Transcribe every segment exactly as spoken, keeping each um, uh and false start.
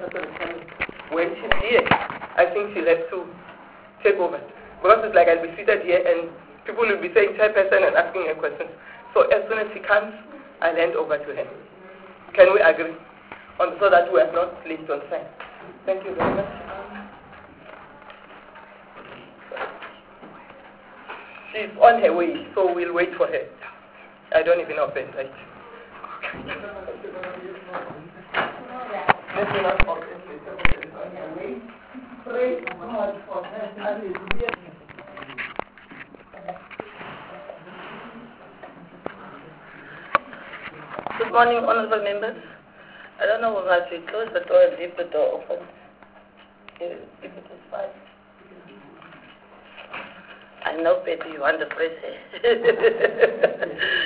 chairperson is coming. When she's here, I think she'll have to take over. Because it's like I'll be seated here and people will be saying chairperson and asking her questions. So as soon as she comes, I'll hand over to her. Can we agree? On, so that we are not late on time. Thank you very much. She's on her way, so we'll wait for her. I don't even know if it's right. Let me not forget. Pray God for her. Hallelujah. Good morning, honorable members. I don't know whether we close the door and leave the door open. If it is fine. I know, Betty, you want the press here.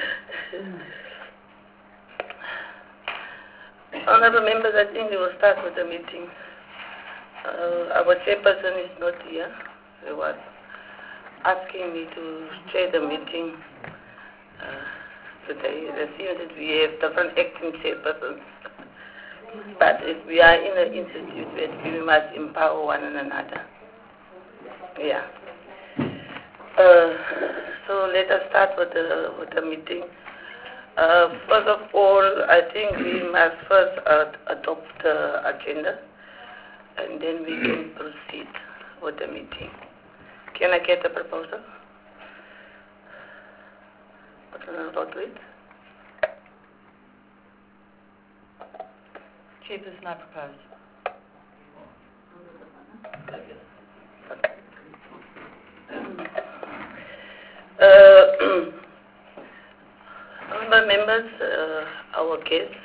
Honorable members, I think we will start with the meeting. Uh, our chairperson is not here. He was asking me to chair the meeting uh, today. It seems that we have different acting chairpersons. But if we are in an institute, we must empower one another. Yeah. Uh, so let us start with the, with the meeting. Uh, first of all, I think we must first uh, adopt the agenda, and then we can proceed with the meeting. Can I get a proposal? What can I vote with? Chairperson, I propose. Uh, honorable members, uh, our guests,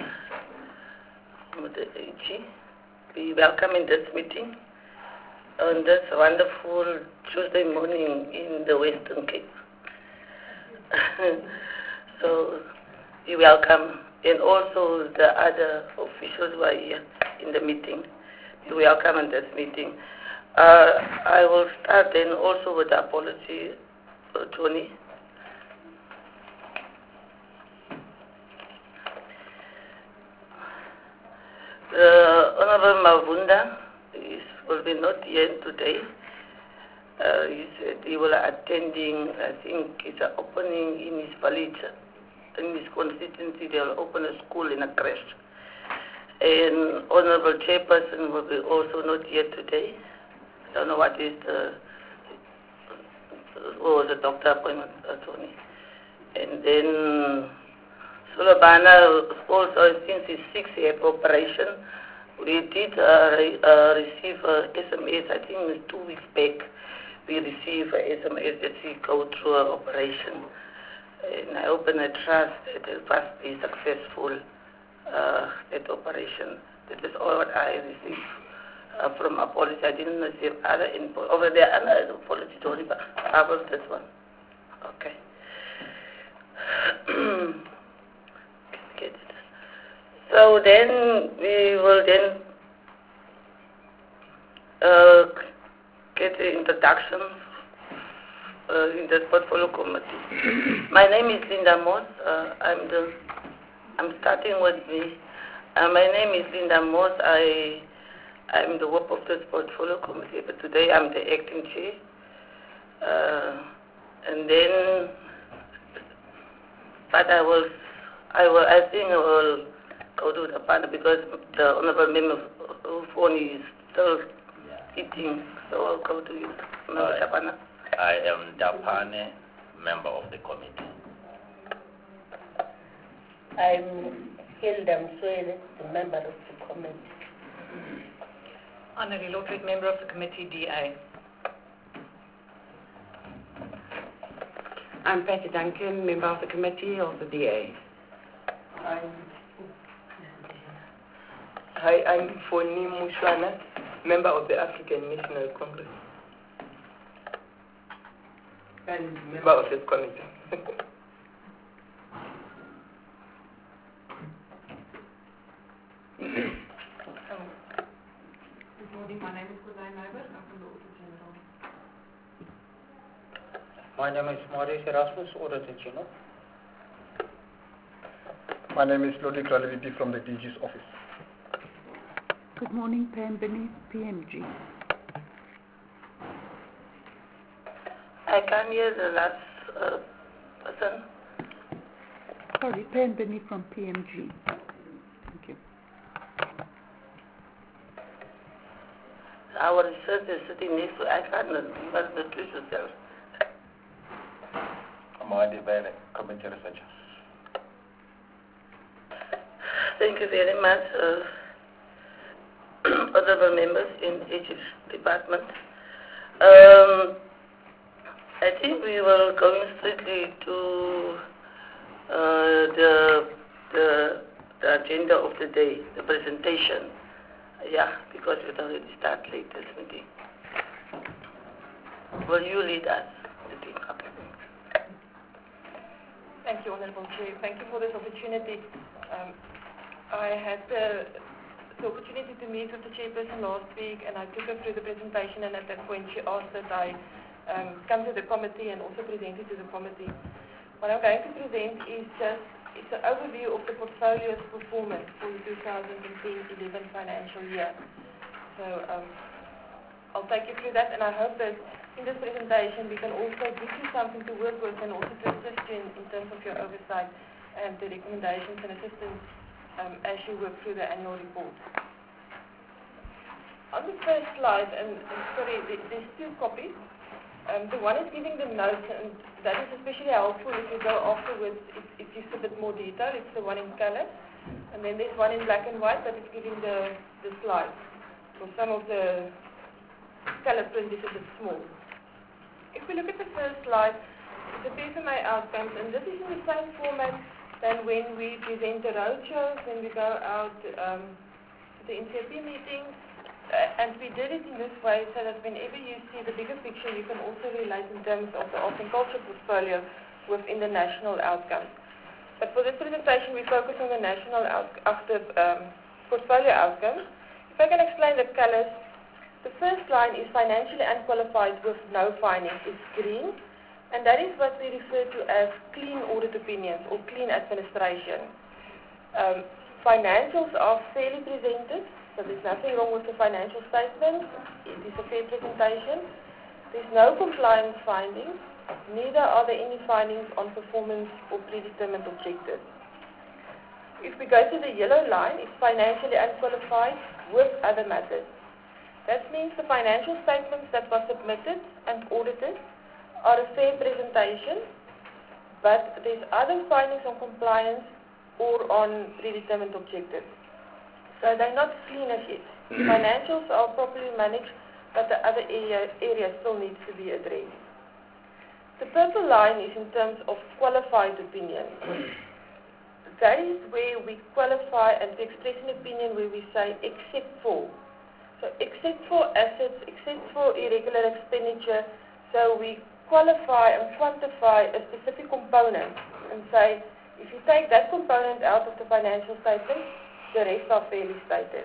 we welcome in this meeting on this wonderful Tuesday morning in the Western Cape. So we welcome, and also the other officials who are here in the meeting. We welcome in this meeting. Uh, I will start then also with the apology, uh, Tony. Uh, Honorable Mavunda is, will be not here today. Uh, he said he will attending, I think it's an opening in his village, in his constituency. They will open a school in a creche. And Honorable Chairperson will be also not here today. I don't know what is the, oh, the doctor appointment, attorney. And then Sulabana also, since his sixth year operation, we did uh, re, uh, receive a S M S, I think it was two weeks back, we received a S M S that he go through an operation. And I hope and I trust that it must be successful, uh, that operation. That is all what I received uh, from apology. I didn't receive other info. Over there, another apology, sorry, but how was this one? Okay. So then we will then uh, get the introduction uh, in the portfolio committee. My name is Linda Moss. Uh, I'm the. I'm starting with me. Uh, my name is Linda Moss. I I'm the work of this portfolio committee, but today I'm the acting chair. Uh, and then, but I will, I will, I think I will go to the panel because the honorable member phone is still eating, so I'll go to you, Member Chapana. I am Dapane, member of the committee. I'm Hilda Mswele, the member of the committee. Honorary Lord, member of the committee, D A. I'm Patty Duncan, member of the committee of the D A. I'm, hi, I'm Foni Mushwana, member of the African National Congress and member of this committee. Good morning, my name is Kuzai Naibert. I'm from the Auditor General. My name is Maurice Erasmus, Auditor General. My name is Lodi Kraleviti from the D G's office. Good morning, Pam Beneath, P M G. I can't hear the last uh, person. Sorry, Pam Beneath from P M G. Thank you. Our research is sitting next to I can't, you must introduce yourself. Amadi Bele, committee researcher. Thank you very much, uh, honorable members in each department. Um, I think we were going strictly to uh, the, the the agenda of the day, the presentation. Yeah, because we already start late this meeting. Will you lead us? Thank you, Honourable Chair. Thank you for this opportunity. Um, I had the, the opportunity to meet with the chairperson last week, and I took her through the presentation, and at that point she asked that I um, come to the committee and also present it to the committee. What I'm going to present is just it's an overview of the portfolio's performance for the two thousand ten eleven financial year. So um, I'll take you through that, and I hope that in this presentation we can also give you something to work with and also to assist you in, in terms of your oversight and the recommendations and assistance um, as you work through the annual report. On the first slide, and, and sorry, there's two copies. Um, the one is giving the notes, and that is especially helpful if you go afterwards, if, if you see a bit more detail. It's the one in color. And then there's one in black and white that is giving the, the slides. So some of the color print is a bit small. If we look at the first slide, it's the P F M A outcomes, and this is in the same format than when we present the roadshows, when we go out um, to the N C A P meetings. Uh, and we did it in this way so that whenever you see the bigger picture, you can also relate in terms of the arts and culture portfolio within the national outcomes. But for this presentation, we focus on the national out active, um, portfolio outcomes. If I can explain the colors, the first line is financially unqualified with no findings. It's green, and that is what we refer to as clean audit opinions or clean administration. Um, financials are fairly presented. So there's nothing wrong with the financial statements. It is a fair presentation. There's no compliance findings. Neither are there any findings on performance or predetermined objectives. If we go to the yellow line, it's financially unqualified with other matters. That means the financial statements that were submitted and audited are a fair presentation, but there's other findings on compliance or on predetermined objectives. So they're not clean as yet. Financials are properly managed, but the other area, area still needs to be addressed. The purple line is in terms of qualified opinion. That is where we qualify and we express an opinion where we say except for. So except for assets, except for irregular expenditure, so we qualify and quantify a specific component and say if you take that component out of the financial statement, the rest are fairly stated.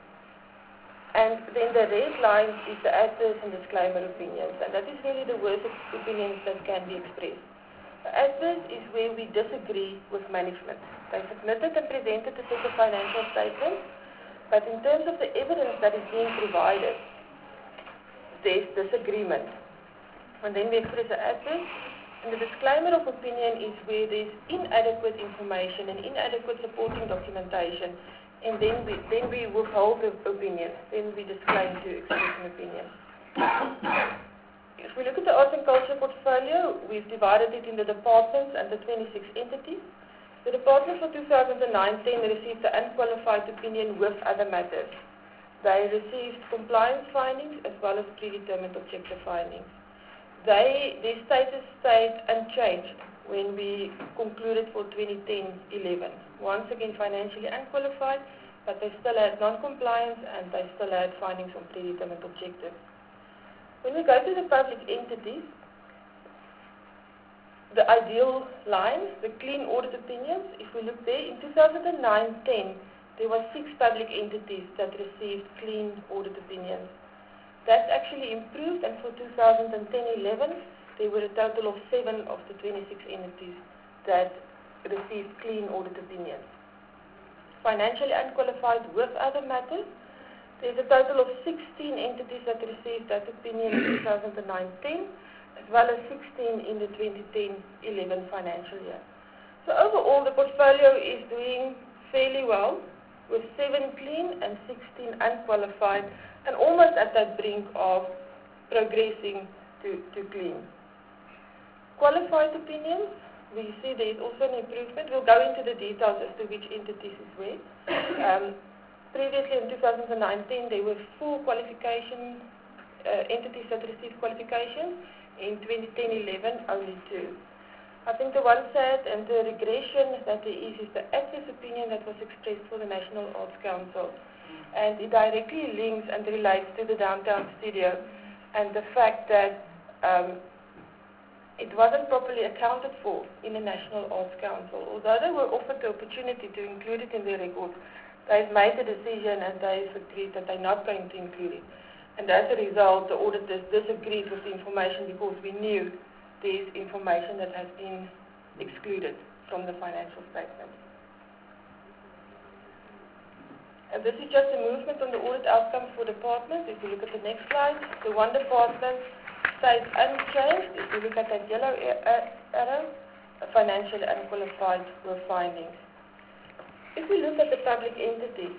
And then the red line is the adverse and disclaimer opinions, and that is really the worst opinions that can be expressed. The adverse is where we disagree with management. They submitted and presented a set of financial statements, but in terms of the evidence that is being provided, there's disagreement. And then we express the adverse, and the disclaimer of opinion is where there's inadequate information and inadequate supporting documentation, and then we then we withhold the opinion, then we disclaim to express an opinion. If we look at the arts and culture portfolio, we've divided it into departments and the twenty-six entities. The department for two thousand nine ten received the unqualified opinion with other matters. They received compliance findings as well as predetermined objective findings. They, their status stayed unchanged when we concluded for twenty ten eleven. Once again, financially unqualified, but they still had non-compliance and they still had findings on predetermined objectives. When we go to the public entities, the ideal line, the clean audit opinions, if we look there, in two thousand nine ten, there were six public entities that received clean audit opinions. That's actually improved, and for two thousand ten eleven, there were a total of seven of the twenty-six entities that received clean audit opinions. Financially unqualified with other matters, There's a total of sixteen entities that received that opinion in two thousand nine ten, as well as sixteen in the twenty ten eleven financial year. So overall, the portfolio is doing fairly well, with seven clean and sixteen unqualified, and almost at that brink of progressing to, to clean. Qualified opinions, we see there is also an improvement. We'll go into the details as to which entities is where. Um, previously in two thousand nine ten, there were four qualification uh, entities that received qualifications. In twenty ten eleven, only two. I think the one sad and the regression that there is is the access opinion that was expressed for the National Arts Council. And it directly links and relates to the downtown studio and the fact that um, it wasn't properly accounted for in the National Arts Council. Although they were offered the opportunity to include it in their records, they've made the decision and they've agreed that they're not going to include it. And as a result, the auditors disagreed with the information because we knew there's information that has been excluded from the financial statements. And this is just a movement on the audit outcomes for departments. If you look at the next slide, the one department stays unchanged. If you look at that yellow arrow, financially unqualified were findings. If we look at the public entities,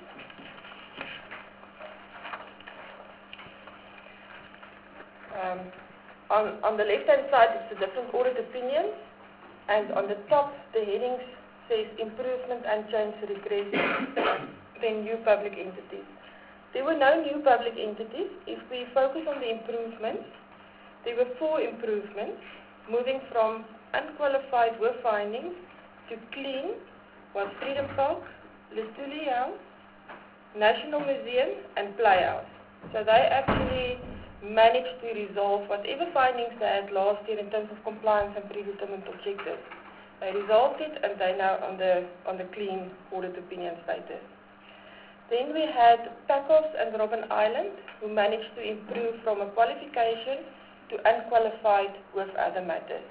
um, on, on the left-hand side it's the different audit opinions, and on the top the headings says improvement, unchanged, regression, then new public entities. There were no new public entities. If we focus on the improvements, there were four improvements, moving from unqualified were findings to clean was Freedom Park, Listuli House, National Museum and Playhouse. So they actually managed to resolve whatever findings they had last year in terms of compliance and predetermined objectives. They resolved it and they now on the on the clean audit opinion status. Then we had Packoffs and Robben Island, who managed to improve from a qualification to unqualified with other matters.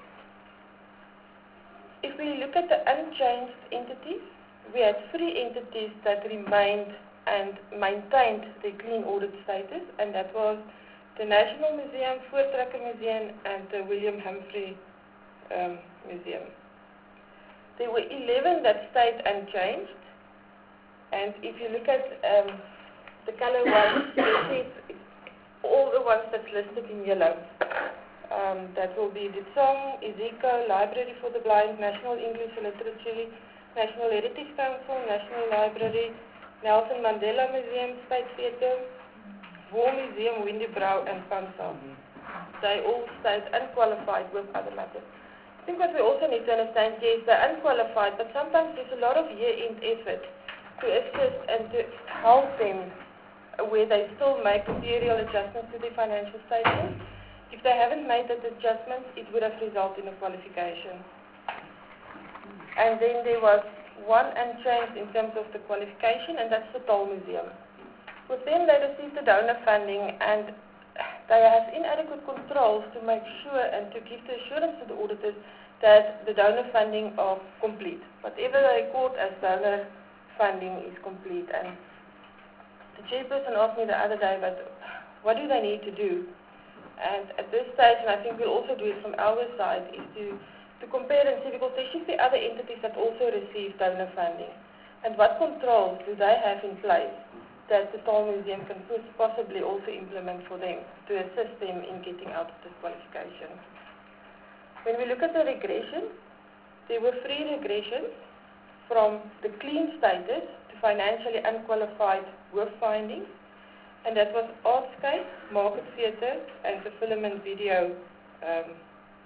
If we look at the unchanged entities, we had three entities that remained and maintained their clean audit status, and that was the National Museum, Voortrekker Museum, and the William Humphrey um, Museum. There were eleven that stayed unchanged, and if you look at um, the color ones, you see it's all the ones that's listed in yellow. Um, that will be the Tsong, Iziko, Library for the Blind, National English Literature, National Heritage Council, National Library, Nelson Mandela Museum, State Theatre, War Museum, Windybrow and Pansal. They all stayed unqualified with other matters. I think what we also need to understand is they're unqualified, but sometimes there's a lot of year-end effort to assist and to help them where they still make material adjustments to their financial statements. If they haven't made that adjustment, it would have resulted in a qualification. And then there was one unchanged in terms of the qualification, and that's the Toll Museum. With them, they received the donor funding, and they have inadequate controls to make sure and to give the assurance to the auditors that the donor funding are complete. Whatever they record as donor funding is complete. And the chairperson asked me the other day, but what do they need to do? And at this stage, and I think we'll also do it from our side, is to, to compare and see, because there should be other entities that also receive donor funding. And what controls do they have in place that the Toll Museum can possibly also implement for them to assist them in getting out of this qualification? When we look at the regression, there were three regressions from the clean status to financially unqualified with findings, and that was Artscape, Market Theatre, and the Film and Video, um,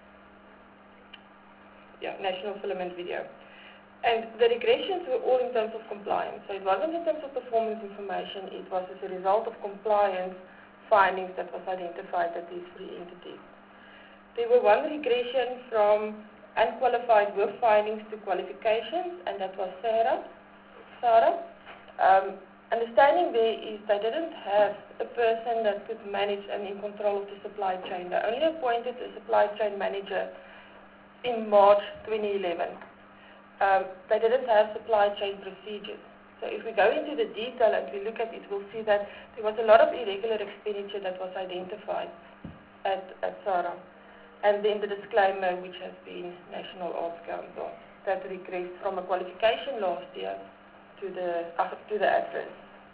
yeah, National Film and Video. And the regressions were all in terms of compliance. So it wasn't in terms of performance information, it was as a result of compliance findings that was identified at these three entities. There were one regression from unqualified with findings to qualifications, and that was Sarah. Sarah. Um, understanding there is they didn't have a person that could manage and in control of the supply chain. They only appointed a supply chain manager in March twenty eleven. Um, they didn't have supply chain procedures. So if we go into the detail and we look at it, we'll see that there was a lot of irregular expenditure that was identified at, at SARA. And then the disclaimer, which has been National Arts Council, that regressed from a qualification last year to the, uh, to the address.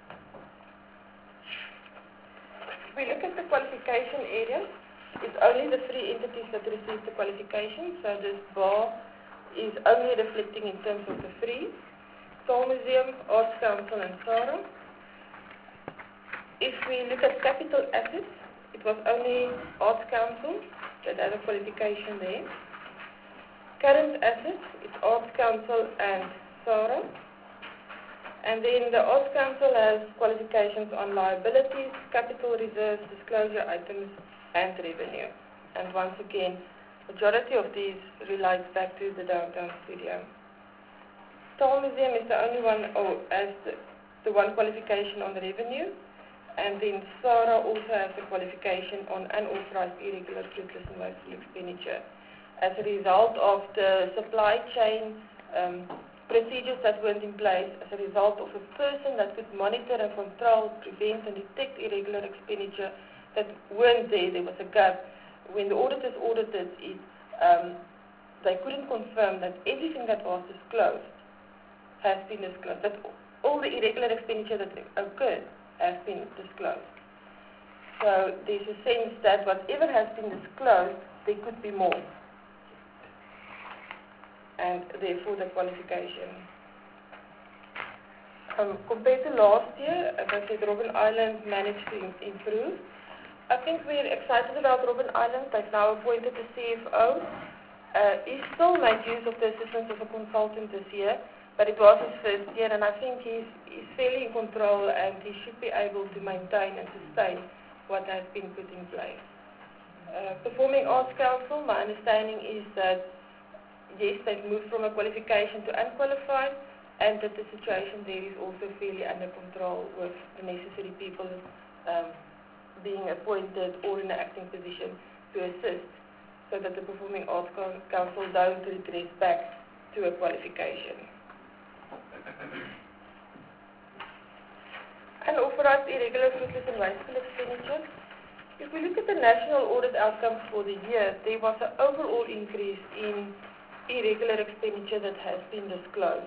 If we look at the qualification area, it's only the three entities that received the qualification, so this bar is only reflecting in terms of the three. Toll Museum, Arts Council and SARA. If we look at capital assets, it was only Arts Council that had a qualification there. Current assets, it's Arts Council and SARA. And then the Arts Council has qualifications on liabilities, capital reserves, disclosure items and revenue. And once again, majority of these relates back to the downtown studio. Toll Museum is the only one, or has the, the one qualification on the revenue, and then SARA also has a qualification on unauthorized irregular fruitless and wasteful expenditure. As a result of the supply chain um, procedures that weren't in place, as a result of a person that could monitor and control, prevent and detect irregular expenditure that weren't there, there was a gap. When the auditors audited it, um, they couldn't confirm that everything that was disclosed has been disclosed, that all the irregular expenditure that occurred has been disclosed. So there's a sense that whatever has been disclosed, there could be more. And therefore the qualification. Um, compared to last year, as I said, Robben Island managed to im improve. I think we're excited about Robben Island. They've now appointed a C F O. Uh, he still made use of the assistance of a consultant this year, but it was his first year, and I think he's, he's fairly in control, and he should be able to maintain and sustain what has been put in place. Uh, Performing Arts Council, my understanding is that, yes, they've moved from a qualification to unqualified, and that the situation there is also fairly under control with the necessary people um, being appointed or in an acting position to assist, so that the Performing Arts Council don't regress back to a qualification. Unauthorized irregular fruitless and wasteful expenditure. If we look at the national audit outcomes for the year, there was an overall increase in irregular expenditure that has been disclosed.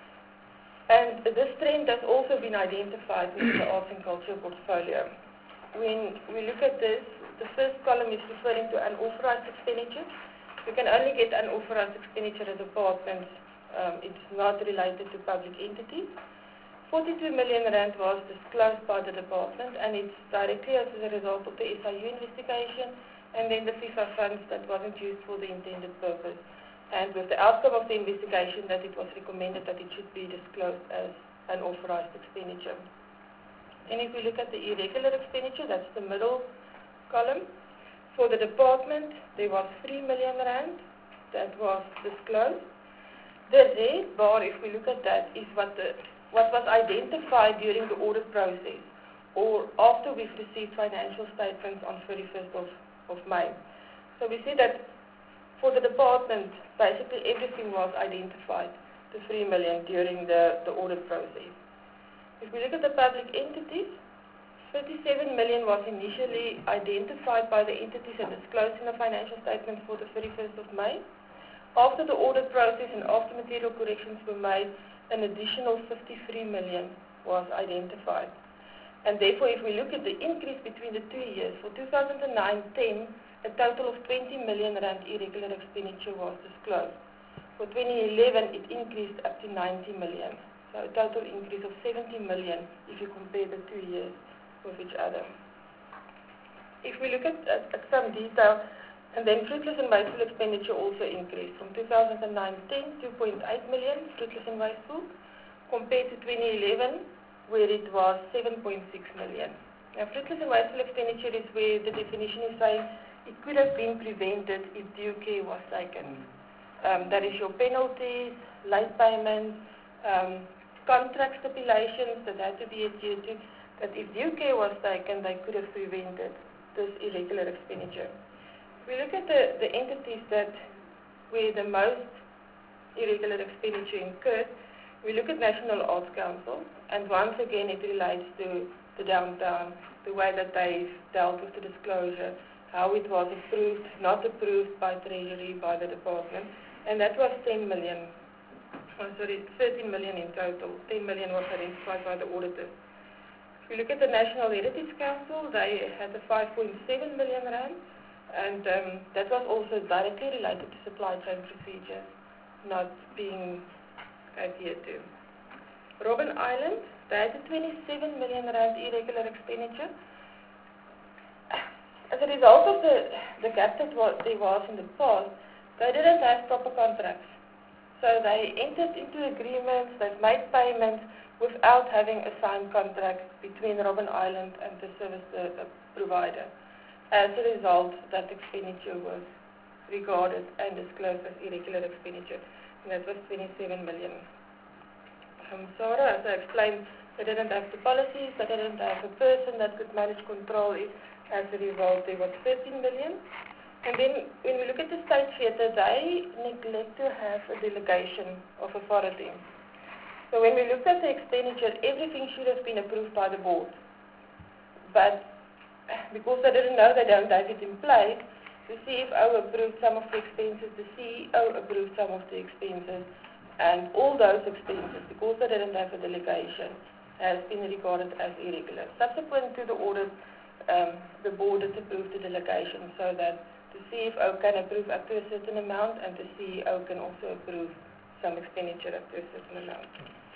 And this trend has also been identified within the arts and culture portfolio. When we look at this, the first column is referring to unauthorized expenditure. You can only get unauthorized expenditure at departments. Um, it's not related to public entities. forty-two million rand was disclosed by the department, and it's directly as a result of the S I U investigation and then the FIFA funds that wasn't used for the intended purpose. And with the outcome of the investigation, that it was recommended that it should be disclosed as unauthorized expenditure. And if we look at the irregular expenditure, that's the middle column. For the department, there was three million rand that was disclosed. The red bar, if we look at that, is what, the, what was identified during the audit process or after we've received financial statements on thirty-first of May. So we see that for the department, basically everything was identified, the three million during the, the audit process. If we look at the public entities, thirty-seven million was initially identified by the entities and disclosed in the financial statements for the thirty-first of May. After the audit process and after material corrections were made, an additional fifty-three million was identified. And therefore, if we look at the increase between the two years, for two thousand nine ten, a total of twenty million rand irregular expenditure was disclosed. For twenty eleven, it increased up to ninety million. So a total increase of seventy million if you compare the two years with each other. If we look at, at, at some detail, and then fruitless and wasteful expenditure also increased from two thousand nine ten, two point eight million fruitless and wasteful, compared to twenty eleven, where it was seven point six million. Now, fruitless and wasteful expenditure is where the definition is saying it could have been prevented if due care was taken. Um, that is your penalties, late payments, um, contract stipulations that had to be adhered to, that if due care was taken, they could have prevented this irregular expenditure. If we look at the, the entities that where the most irregular expenditure incurred, We look at National Arts Council, and once again it relates to the downtown, the way that they've dealt with the disclosure, how it was approved, not approved by Treasury, by the department, and that was ten million, oh, sorry, thirteen million in total. ten million was identified by the auditors. If we look at the National Heritage Council, they had a five point seven million rand, and um, that was also directly related to supply chain procedures not being adhered to. Robben Island, they had a twenty-seven million rand irregular expenditure. As a result of the, the gap that was, there was in the past, they didn't have proper contracts. So they entered into agreements, they've made payments without having a signed contract between Robben Island and the service uh, provider. As a result, that expenditure was regarded and disclosed as irregular expenditure, and that was twenty-seven million. Um, Sarah, as I explained, they didn't have the policies, they didn't have a person that could manage control it. As a result, there was thirteen million. And then when we look at the state theatre, they neglect to have a delegation of authority. So when we looked at the expenditure, everything should have been approved by the board. But because they didn't know they don't have it in place, the C F O approved some of the expenses, the C E O approved some of the expenses, and all those expenses, because they didn't have a delegation, has been regarded as irregular. Subsequent to the audit, um, the board has approved the delegation so that the C F O can approve up to a certain amount, and the C E O can also approve some expenditure up to a certain amount.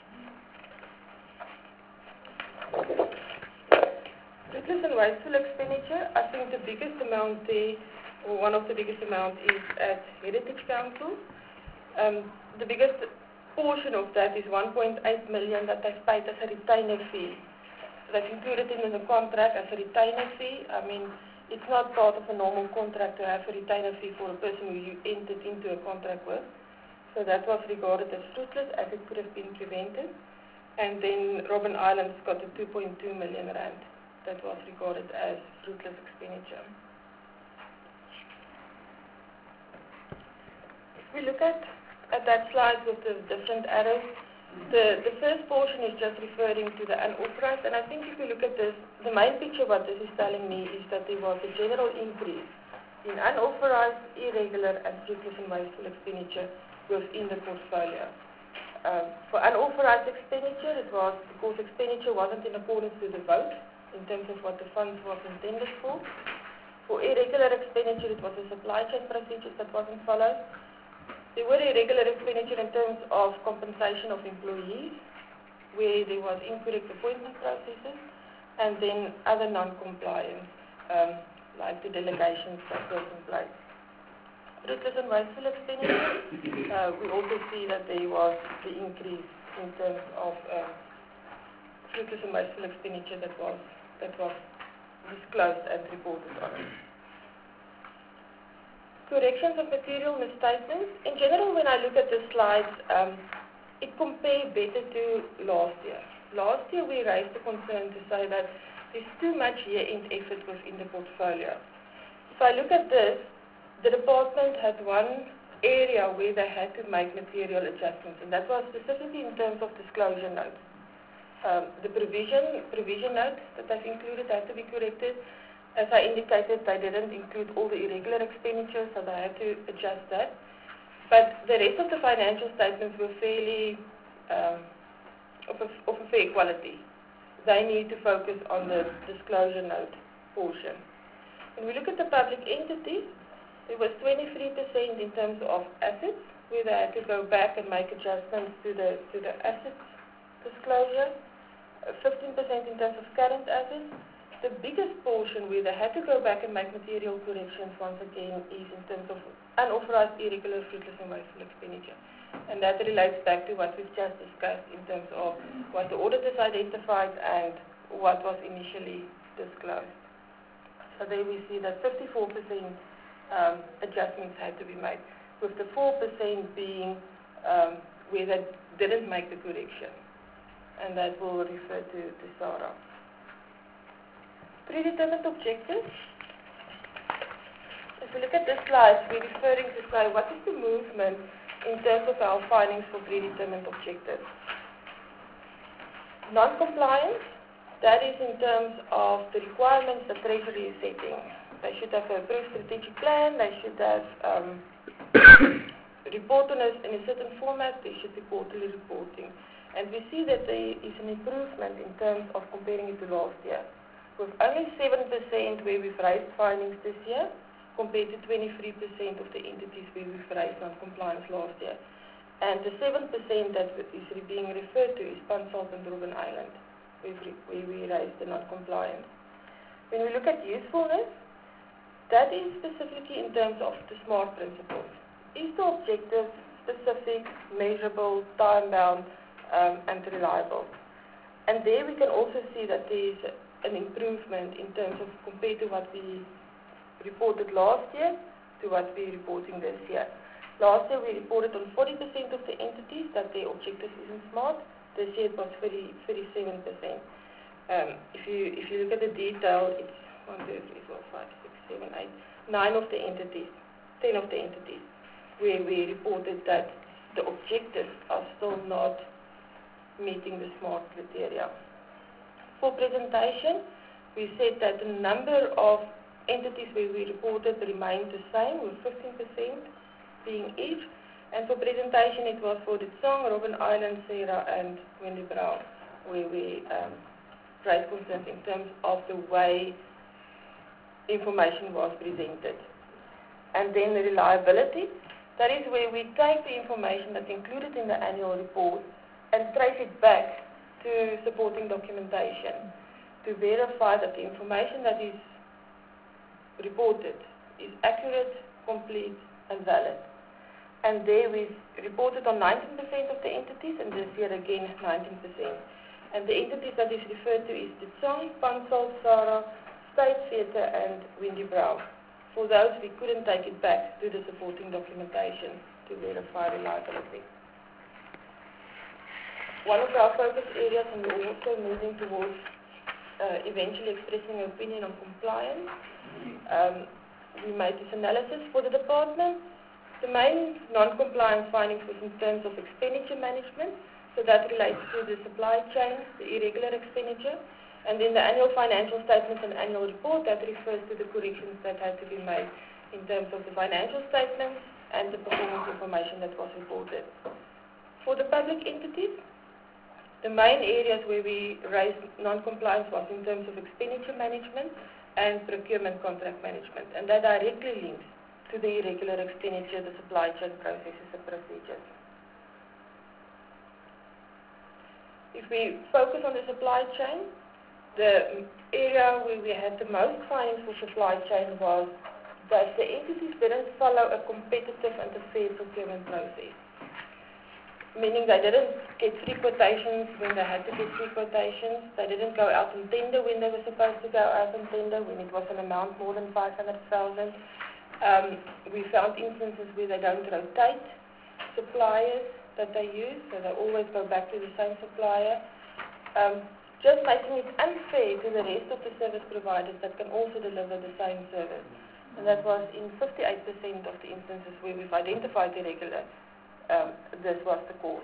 Fruitless and wasteful expenditure, I think the biggest amount there, or one of the biggest amounts, is at Heritage Council. Um, the biggest portion of that is one point eight million that they've paid as a retainer fee. They've included it in the contract as a retainer fee. I mean, it's not part of a normal contract to have a retainer fee for a person who you entered into a contract with. So that was regarded as fruitless, as it could have been prevented. And then Robben Island's got a two point two million rand. That was regarded as fruitless expenditure. If we look at, at that slide with the different arrows, the, the first portion is just referring to the unauthorized, and I think if you look at this, the main picture what this is telling me is that there was a general increase in unauthorized, irregular and fruitless and wasteful expenditure within the portfolio. Um, for unauthorized expenditure, it was because expenditure wasn't in accordance with the vote in terms of what the funds was intended for. For irregular expenditure, it was the supply chain procedures that wasn't followed. There were irregular expenditure in terms of compensation of employees, where there was incorrect appointment processes, and then other non-compliance, um, like the delegations that were in place. Fruitless and wasteful expenditure, uh, we also see that there was the increase in terms of uh, fruitless and wasteful expenditure that was that was disclosed and reported on. Corrections of material misstatements. In general, when I look at the slides, um, it compares better to last year. Last year we raised the concern to say that there's too much year-end effort within the portfolio. If I look at this, the department had one area where they had to make material adjustments, and that was specifically in terms of disclosure notes. Um, the provision provision note that they've included had to be corrected. As I indicated, they didn't include all the irregular expenditures, so they had to adjust that. But the rest of the financial statements were fairly um, of, a, of a fair quality. They need to focus on the disclosure note portion. When we look at the public entities, it was twenty-three percent in terms of assets, where they had to go back and make adjustments to the to the assets disclosure. fifteen percent in terms of current assets. The biggest portion where they had to go back and make material corrections once again is in terms of unauthorized, irregular, fruitless and wasteful expenditure. And that relates back to what we've just discussed in terms of what the auditors identified and what was initially disclosed. So there we see that fifty-four percent um, adjustments had to be made, with the four percent being um, where they didn't make the correction. And that will refer to, to Sarah. Predetermined objectives. If we look at this slide, we're referring to say what is the movement in terms of our findings for predetermined objectives. Non-compliance, that is in terms of the requirements the Treasury is setting. They should have a approved strategic plan, they should have um, report on a, in a certain format, there should be quarterly reporting. And we see that there is an improvement in terms of comparing it to last year. With only seven percent where we've raised findings this year, compared to twenty-three percent of the entities where we've raised non-compliance last year. And the seven percent that is being referred to is Pansalt and Robben Island, where we, where we raised the non-compliance. When we look at usefulness, that is specifically in terms of the SMART principles. Is the objective specific, measurable, time-bound, um, and reliable? And there we can also see that there is an improvement in terms of compared to what we reported last year to what we're reporting this year. Last year we reported on forty percent of the entities that their objective isn't SMART. This year it was thirty-seven percent. Um, if you if you look at the detail, it's one, two, three, four, five, six, seven, eight, nine of the entities, ten of the entities, where we reported that the objectives are still not meeting the SMART criteria. For presentation, we said that the number of entities where we reported remained the same, with fifteen percent being each. And for presentation, it was for the Tsong, Robben Island, Sarah, and Wendy Brown, where we um, raised concerns in terms of the way information was presented. And then the reliability, that is where we take the information that's included in the annual report and trace it back to supporting documentation to verify that the information that is reported is accurate, complete, and valid. And there we've reported on nineteen percent of the entities, and this year again nineteen percent. And the entities that is referred to is the Tsong, Pansalt, Sarah, State Theatre, and Wendy Brown. For those, we couldn't take it back to the supporting documentation to verify reliability. One of our focus areas, and we're also moving towards uh, eventually expressing an opinion on compliance. Um, we made this analysis for the department. The main non-compliance findings was in terms of expenditure management, so that relates to the supply chain, the irregular expenditure, and then the annual financial statements and annual report, that refers to the corrections that had to be made in terms of the financial statements and the performance information that was reported. For the public entities, the main areas where we raised non-compliance was in terms of expenditure management and procurement contract management, and that directly links to the irregular expenditure, the supply chain processes and procedures. If we focus on the supply chain, the area where we had the most findings for supply chain was that the entities didn't follow a competitive and a fair procurement process. Meaning they didn't get free quotations when they had to get free quotations. They didn't go out on tender when they were supposed to go out on tender, when it was an amount more than five hundred thousand. Um, we found instances where they don't rotate suppliers that they use, so they always go back to the same supplier. Um, just making it unfair to the rest of the service providers that can also deliver the same service. And that was in fifty-eight percent of the instances where we've identified irregular. Um, this was the cause.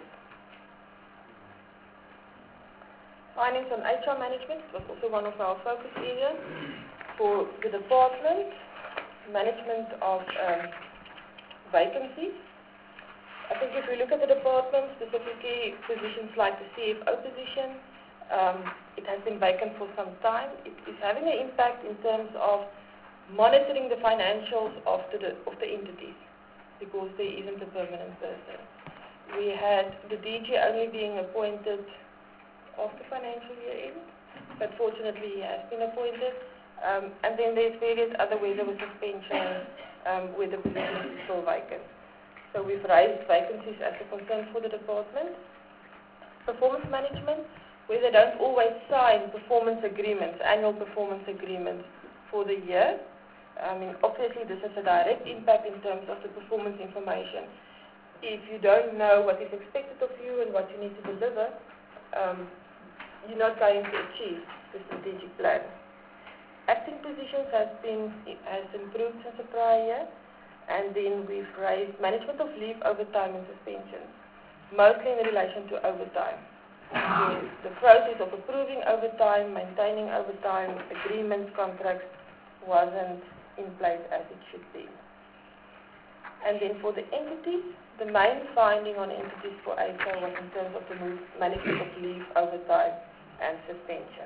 Findings on H R management was also one of our focus areas. For the department, management of um, vacancies. I think if we look at the department, specifically positions like the C F O position, um, it has been vacant for some time. It is having an impact in terms of monitoring the financials of the, of the entities, because there isn't a permanent person. We had the D G only being appointed after financial year end, but fortunately he has been appointed. Um, and then there's various other ways of suspension um, where the position is still vacant. So we've raised vacancies as a concern for the department. Performance management, where they don't always sign performance agreements, annual performance agreements for the year. I mean, obviously this has a direct impact in terms of the performance information. If you don't know what is expected of you and what you need to deliver, um, you're not going to achieve the strategic plan. Acting positions has been has improved since the prior year, and then we've raised management of leave, overtime, and suspensions, mostly in relation to overtime. Yes, the process of approving overtime, maintaining overtime, agreements, contracts wasn't in place as it should be. And then for the entities, the main finding on entities for A C A was in terms of the management of leave, overtime, and suspension.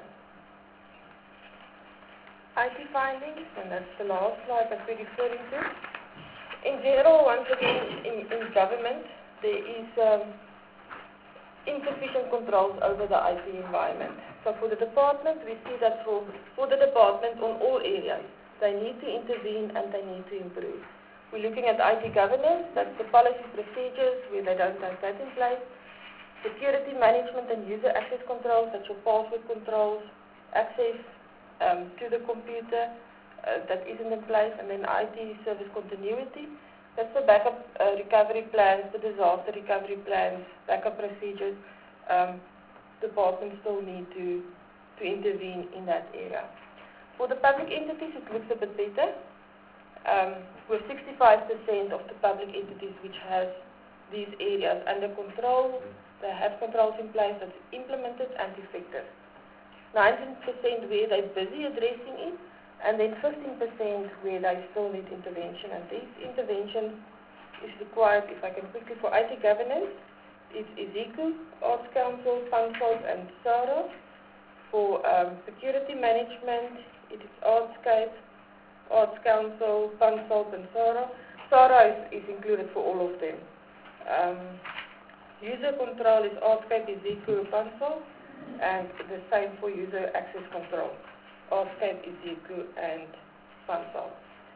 I T findings, and that's the last slide that we're referring to. In general, once again, in, in government, there is um, insufficient controls over the I T environment. So for the department, we see that for, for the department on all areas, they need to intervene and they need to improve. We're looking at I T governance, that's the policy procedures where they don't have that in place. Security management and user access controls, that's your password controls, access um, to the computer, uh, that isn't in place, and then I T service continuity. That's the backup uh, recovery plans, the disaster recovery plans, backup procedures. Um, departments still need to, to intervene in that area. For the public entities, it looks a bit better. Um, with sixty-five percent of the public entities which has these areas under control, they have controls in place that's implemented and effective. nineteen percent where they're busy addressing it, and then fifteen percent where they still need intervention. And this intervention is required, if I can quickly, for I T governance, it's EZICU, Arts Council, FUNSOLV, and SARA. For um, security management, it is Artscape, Arts Council, FUNSOLV, and SARA. SARA is, is included for all of them. Um, user control is Artscape, EZICU, FUNSOLV, and the same for user access control, Artscape, EZICU, and FUNSOLV.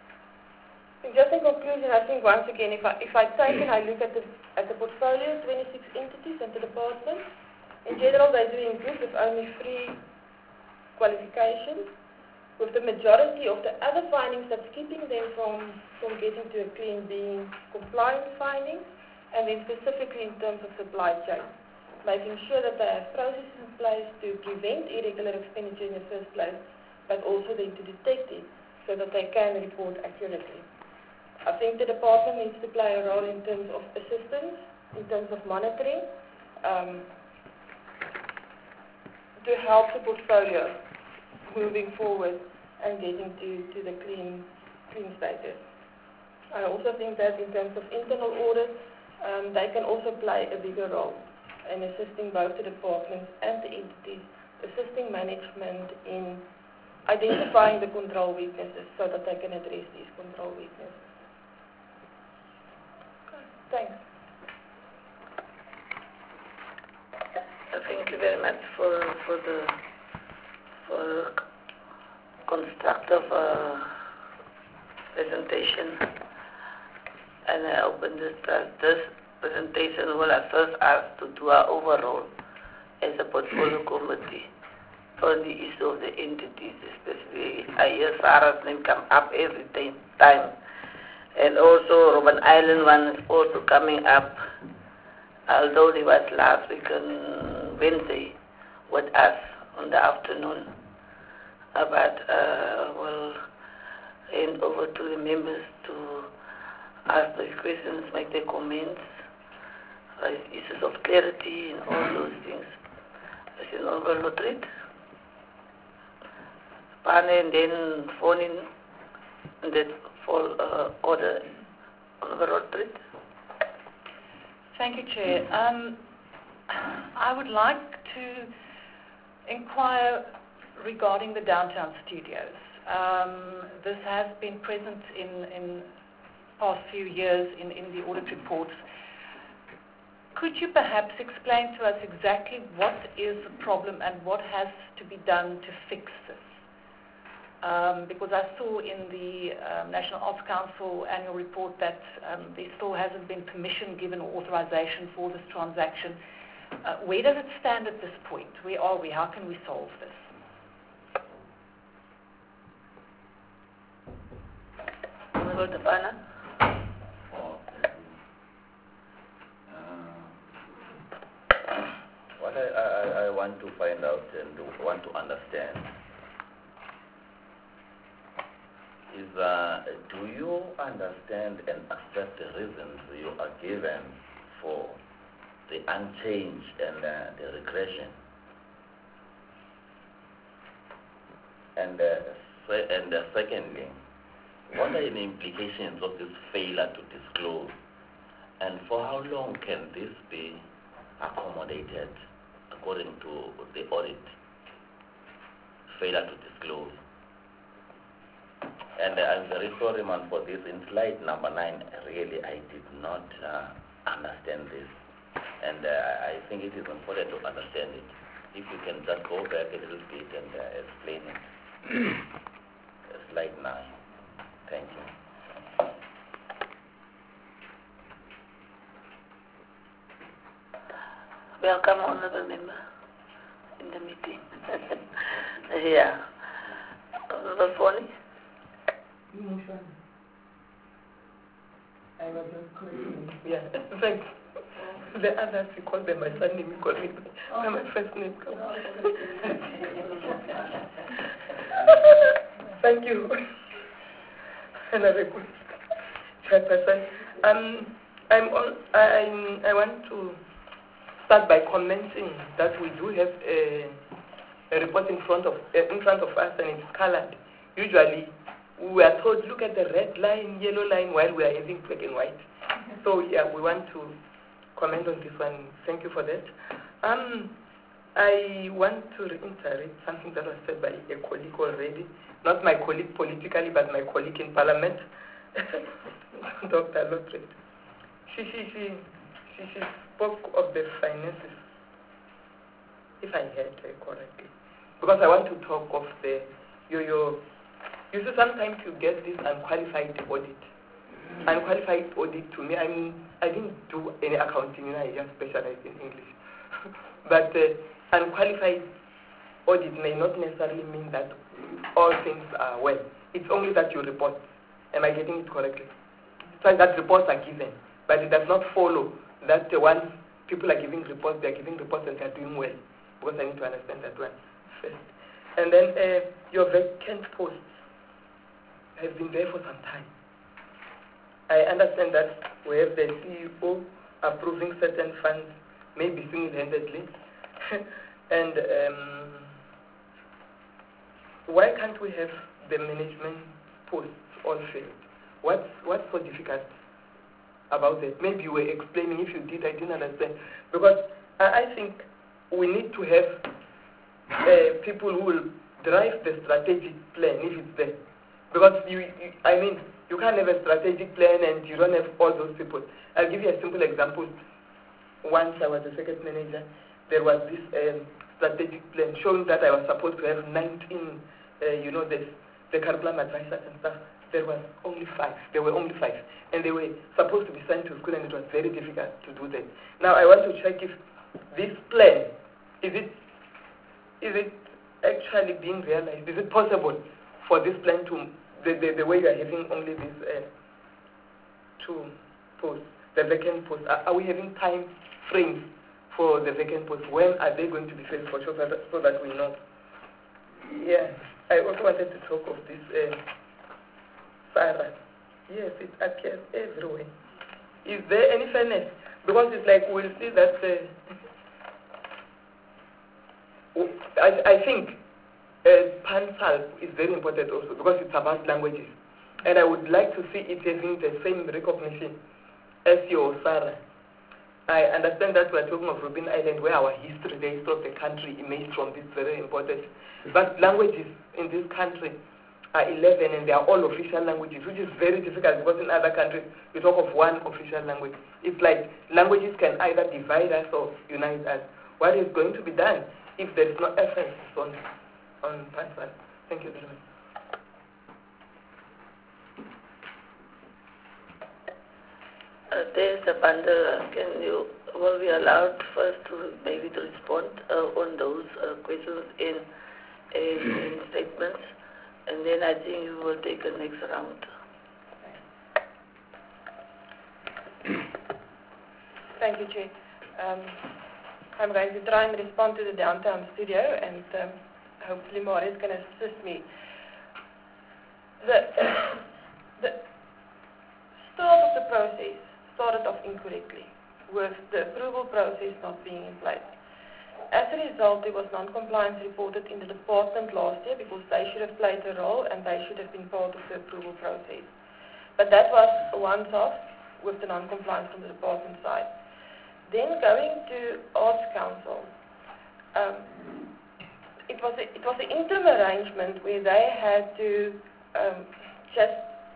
And just in conclusion, I think once again, if I, if I take and I look at the, at the portfolio, twenty-six entities and the departments, in general they're doing good with only three qualifications, with the majority of the other findings that's keeping them from, from getting to a clean being compliance findings, and then specifically in terms of supply chain, making sure that they have processes in place to prevent irregular expenditure in the first place, but also then to detect it so that they can report accurately. I think the department needs to play a role in terms of assistance, in terms of monitoring, um, to help the portfolio moving forward and getting to, to the clean, clean status. I also think that in terms of internal audit, um, they can also play a bigger role in assisting both the departments and the entities, assisting management in identifying the control weaknesses so that they can address these control weaknesses. Okay, thanks. Thank you very much for for the for constructive uh, presentation, and I open this uh, this presentation will assist us to do our overall as a portfolio committee on the issue of the entities, especially I hear Sarah's name come up every time, and also Robben Island one is also coming up, although they was last week on Wednesday with us on the afternoon. Uh, but uh, we'll hand over to the members to ask the questions, make their comments, uh, issues of clarity and all those things. As in overall treat. Pane and then phone in and then full uh, order overall treat. Thank you, Chair. Um, I would like to inquire regarding the downtown studios. Um, this has been present in in past few years in, in the audit reports. Could you perhaps explain to us exactly what is the problem and what has to be done to fix this? Um, because I saw in the um, National Arts Council annual report that um, there still hasn't been permission given or authorization for this transaction. Uh, where does it stand at this point? Where are we? How can we solve this? Go to Pana. What I, I, I want to find out and want to understand is, uh, do you understand and accept the reasons you are given for the unchanged and uh, the regression. And, uh, se- and uh, secondly, what are the implications of this failure to disclose? And for how long can this be accommodated according to the audit? Failure to disclose. And uh, I'm very sorry, man, for this. In slide number nine, really, I did not uh, understand this. And uh, I think it is important to understand it. If you can just go back a little bit and uh, explain it. Slide nine. Thank you. Welcome, honorable member, in the meeting. Yeah. Honorable Foley. I was just correcting. Yeah, thanks. The others, we call them my son name, we call me by my first name. Thank you. Another good chairperson. Um, I'm on, I'm, I want to start by commenting that we do have a, a report in front of uh, in front of us, and it's colored. Usually, we are told, look at the red line, yellow line, while we are having black and white. So yeah, we want to comment on this one. Thank you for that. Um, I want to reiterate something that was said by a colleague already, not my colleague politically, but my colleague in Parliament, Doctor Lotred. She, she, she, she, she spoke of the finances, if I heard her correctly, because I want to talk of the, your, your, you see, sometimes you get this unqualified audit. Unqualified audit, to me, I mean, I didn't do any accounting, you know, I just specialized in English. But uh, unqualified audit may not necessarily mean that all things are well. It's only that you report. Am I getting it correctly? So that reports are given, but it does not follow that uh, once people are giving reports, they are giving reports and they are doing well. Because I need to understand that one first. And then uh, your vacant posts have been there for some time. I understand that we have the C E O approving certain funds, maybe single-handedly. And um, why can't we have the management posts all filled? What's, what's so difficult about that? Maybe you were explaining. If you did, I didn't understand. Because I, I think we need to have uh, people who will drive the strategic plan if it's there. Because, you, you, I mean, you can't have a strategic plan and you don't have all those people. I'll give you a simple example. Once I was a second manager, there was this um, strategic plan showing that I was supposed to have nineteen, uh, you know, this, the curriculum advisors and stuff. There was only five. There were only five. And they were supposed to be sent to school, and it was very difficult to do that. Now, I want to check if this plan, is it, is it actually being realized? Is it possible for this plan to, the, the, the way you are having only these uh, two posts, the vacant posts, are, are we having time frames for the vacant posts? When are they going to be filled for sure, so that, so that we know? Yeah, I also wanted to talk of this uh, Sarah. Yes, it appears everywhere. Is there any fairness? Because it's like we'll see that uh, I, I think uh, PanSALP is very important also because it's about languages. And I would like to see it having the same recognition as your Sarah. I understand that we're talking of Robben Island, where our history, the history of the country emerged from. This very important. But languages in this country are eleven, and they are all official languages, which is very difficult because in other countries we talk of one official language. It's like languages can either divide us or unite us. What is going to be done if there is no emphasis on on PanSALP? Thank you very much. Uh, there is a bundle. Uh, can you, will be allowed first to maybe to respond uh, on those uh, questions in, in, in statements, and then I think you will take the next round. Thank you, Chair. Um, I'm going to try and respond to the downtown studio, and um, hopefully Maurice can assist me. The, the start of the process started off incorrectly. with the approval process not being in place. As a result, there was non-compliance reported in the department last year because they should have played a role and they should have been part of the approval process. But that was a once-off with the non-compliance from the department side. Then going to Arts Council, um, it was a, it was an interim arrangement where they had to um, just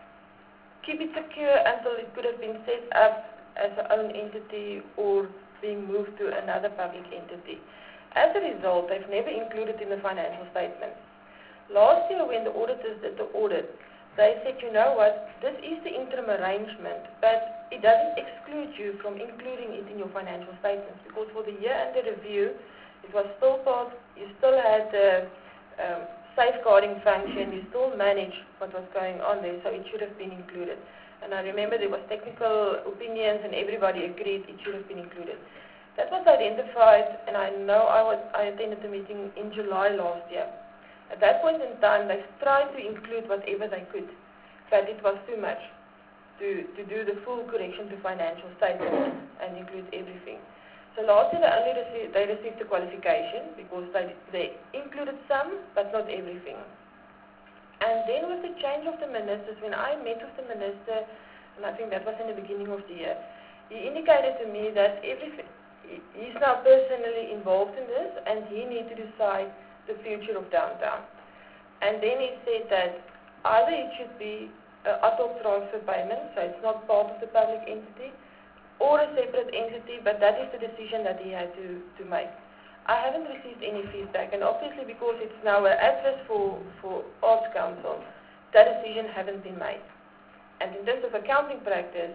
keep it secure until it could have been set up as an own entity or being moved to another public entity. As a result, they've never included in the financial statements. Last year when the auditors did the audit, they said, you know what, this is the interim arrangement, but it doesn't exclude you from including it in your financial statements because for the year under review, it was still part, you still had the um, safeguarding function, you still managed what was going on there, so it should have been included. And I remember there was technical opinions and everybody agreed it should have been included. That was identified, and I know I, was, I attended the meeting in July last year. At that point in time, they tried to include whatever they could, but it was too much to, to do the full correction to financial statements and include everything. So last year they only received, they received the qualification because they, they included some, but not everything. And then with the change of the ministers, when I met with the minister, and I think that was in the beginning of the year, he indicated to me that everything, he's now personally involved in this and he needs to decide the future of downtown. And then he said that either it should be an ad hoc transfer payment, so it's not part of the public entity, or a separate entity, but that is the decision that he had to, to make. I haven't received any feedback, and obviously because it's now an address for, for Arts Council, that decision hasn't been made. And in terms of accounting practice,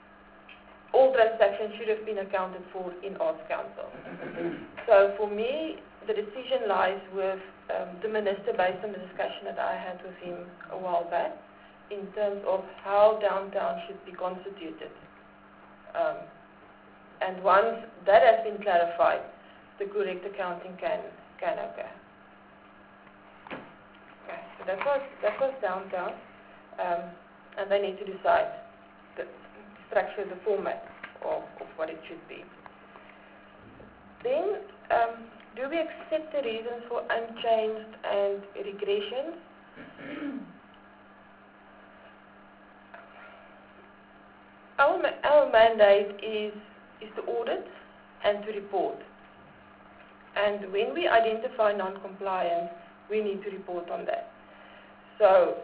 all transactions should have been accounted for in Arts Council. So for me, the decision lies with um, the minister based on the discussion that I had with him a while back in terms of how downtown should be constituted. Um, and once that has been clarified, the correct accounting can, can occur. Okay, so that was, that was downtown, um, and they need to decide the structure, the format of, of what it should be. Then, um, do we accept the reasons for unchanged and regressions? Our, ma our mandate is, is to audit and to report. And when we identify non-compliance, we need to report on that. So,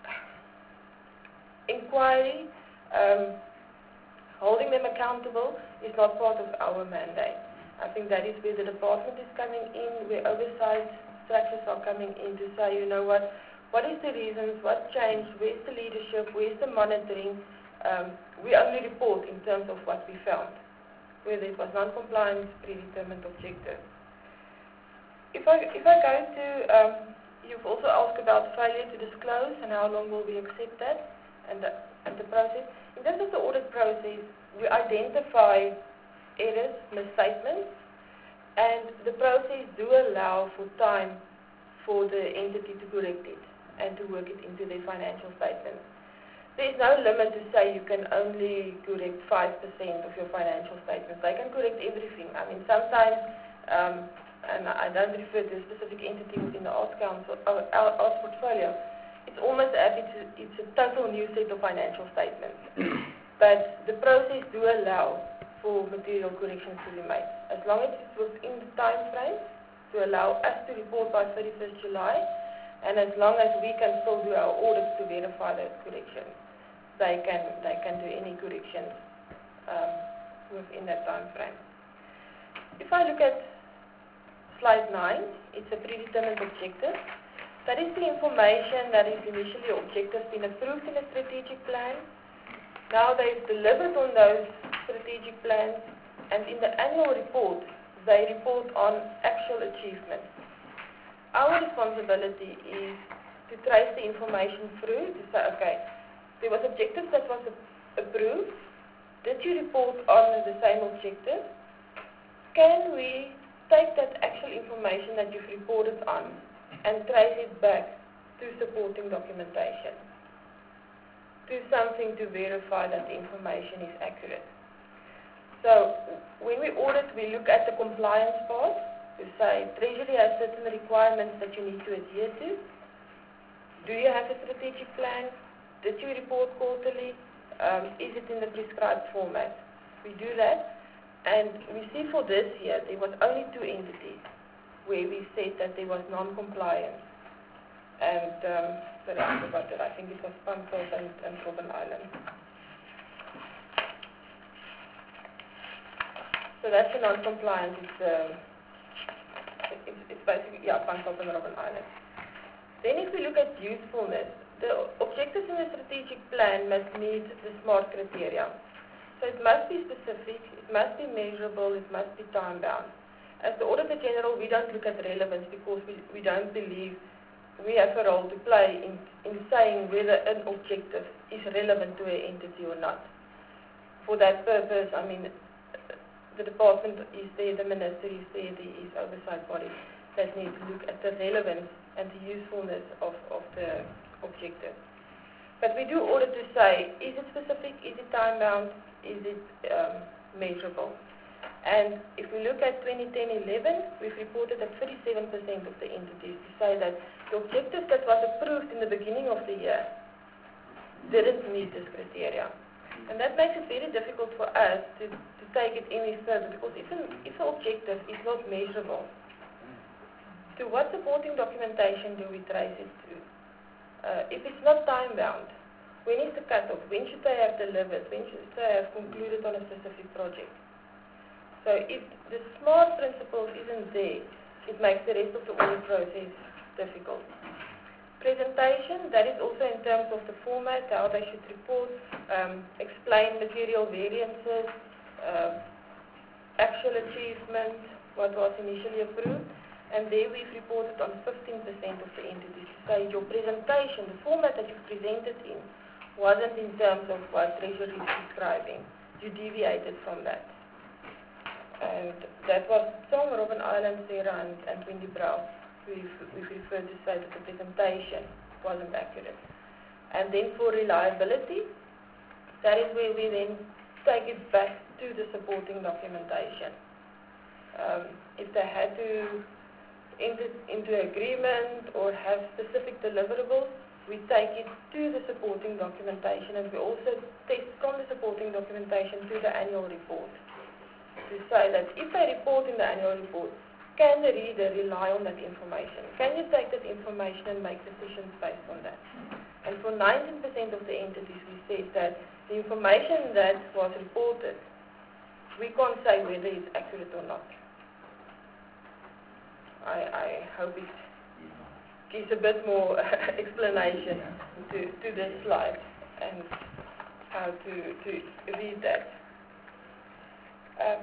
inquiry, um, holding them accountable is not part of our mandate. I think that is where the department is coming in, where oversight structures are coming in to say, you know what, what is the reasons, what changed, where's the leadership, where's the monitoring. Um, we only report in terms of what we found, whether it was non-compliance, predetermined objective. If I, if I go to, um, you've also asked about failure to disclose and how long will we accept that and the, and the process. In terms of the audit process, we identify errors, misstatements, and the process do allow for time for the entity to correct it and to work it into their financial statements. There is no limit to say you can only correct five percent of your financial statements. They can correct everything. I mean, sometimes, um, and I don't refer to a specific entity within the Arts Council, or our Arts portfolio, it's almost as if it's a, it's a total new set of financial statements. But the process do allow for material corrections to be made. As long as it's within the time frame to allow us to report by thirty-first July, and as long as we can still do our audits to verify those corrections, they can, they can do any corrections um, within that time frame. If I look at slide nine, it's a predetermined objective. That is the information that is initially objectives been approved in a strategic plan. Now they've delivered on those strategic plans, and in the annual report, they report on actual achievements. Our responsibility is to trace the information through to say, okay, there was objectives that was approved. Did you report on the same objective? Can we take that actual information that you've reported on and trace it back to supporting documentation, to something to verify that the information is accurate? So when we audit, we look at the compliance part to say Treasury has certain requirements that you need to adhere to. Do you have a strategic plan? Did you report quarterly? Um, is it in the prescribed format? We do that, and we see for this year there was only two entities where we said that there was non-compliance, and um, sorry, I forgot it. I think it was Pankos and, and Robben Island. So that's a non-compliance. It's, um, it's, it's basically yeah, Pankos and Robben Island. Then if we look at usefulness, the objectives in the strategic plan must meet the SMART criteria. So it must be specific, it must be measurable, it must be time-bound. As the Auditor General, we don't look at relevance because we, we don't believe we have a role to play in, in saying whether an objective is relevant to an entity or not. For that purpose, I mean, the department is there, the minister is there, there is oversight bodies that need to look at the relevance and the usefulness of, of the objective. But we do audit to say, is it specific, is it time-bound, is it um, measurable? And if we look at twenty ten eleven, we've reported that thirty-seven percent of the entities to say that the objective that was approved in the beginning of the year didn't meet this criteria. And that makes it very difficult for us to, to take it any further, because if an, if an objective is not measurable, to what supporting documentation do we trace it to? Uh, if it's not time-bound, when is the cut-off? When should they have delivered? When should they have concluded on a specific project? So if the SMART principles isn't there, it makes the rest of the audit process difficult. Presentation, that is also in terms of the format, how they should report, um, explain material variances, uh, actual achievement, what was initially approved. And there we've reported on fifteen percent of the entities to say your presentation, the format that you presented in, wasn't in terms of what Treasury is describing. You deviated from that. And that was Song, Robben Island, Sarah, and, and Windy Brow. We've, we've referred to say that the presentation wasn't accurate. And then for reliability, that is where we then take it back to the supporting documentation. Um, if they had to enter into agreement or have specific deliverables, we take it to the supporting documentation, and we also test from the supporting documentation to the annual report to say that if they report in the annual report, can the reader rely on that information? Can you take that information and make decisions based on that? And for nineteen percent of the entities, we said that the information that was reported, we can't say whether it's accurate or not. I, I hope it gives a bit more explanation to, to this slide and how to, to read that. Um,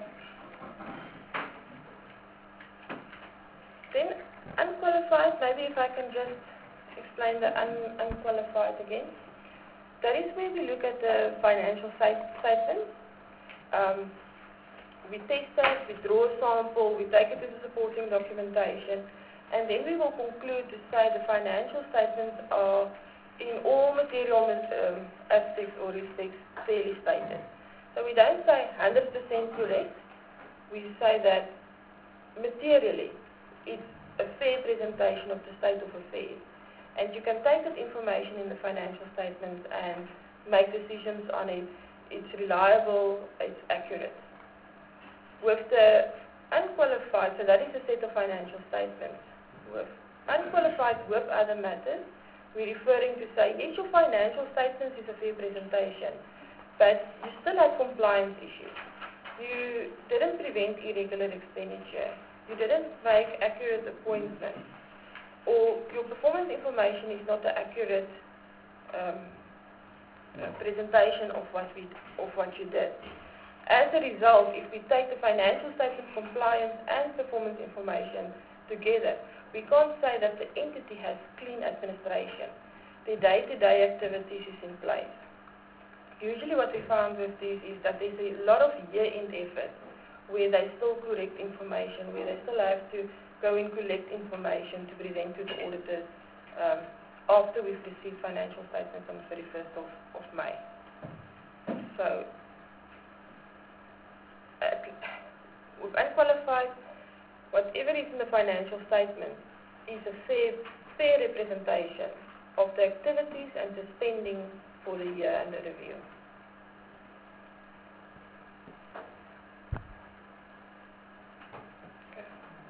then unqualified, maybe if I can just explain the un, unqualified again. That is where we look at the financial statements. Um, we test that, we draw a sample, we take it to the supporting documentation, and then we will conclude to say the financial statements are in all material um, aspects or respects fairly stated. So we don't say one hundred percent correct, we say that materially it's a fair presentation of the state of affairs. And you can take that information in the financial statements and make decisions on it. It's reliable, it's accurate. With the unqualified, so that is a set of financial statements. With unqualified with other matters, we're referring to say, yes, your financial statements is a fair presentation, but you still have compliance issues. You didn't prevent irregular expenditure. You didn't make accurate appointments. Or your performance information is not the accurate um, uh, presentation of what, we, of what you did. As a result, if we take the financial statement compliance and performance information together, we can't say that the entity has clean administration. The day-to-day activities is in place. Usually what we found with these is that there's a lot of year-end effort where they still correct information, where they still have to go and collect information to present to the auditors um, after we've received financial statements on the thirty-first of, of May. So whatever is in the financial statement is a fair, fair representation of the activities and the spending for the year under review. Okay.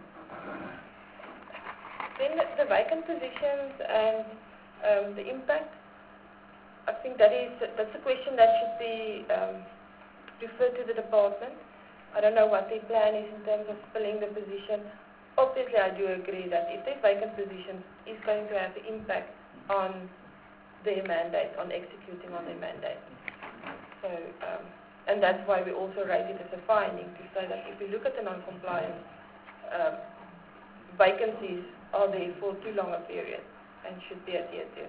Then the, the vacant positions and um, the impact, I think that is that's a question that should be um, referred to the department. I don't know what their plan is in terms of filling the position. Obviously, I do agree that if there's vacant positions, it's going to have an impact on their mandate, on executing on their mandate. So, um, and that's why we also raise it as a finding to say that if we look at the non-compliance, um, vacancies are there for too long a period and should be adhered to.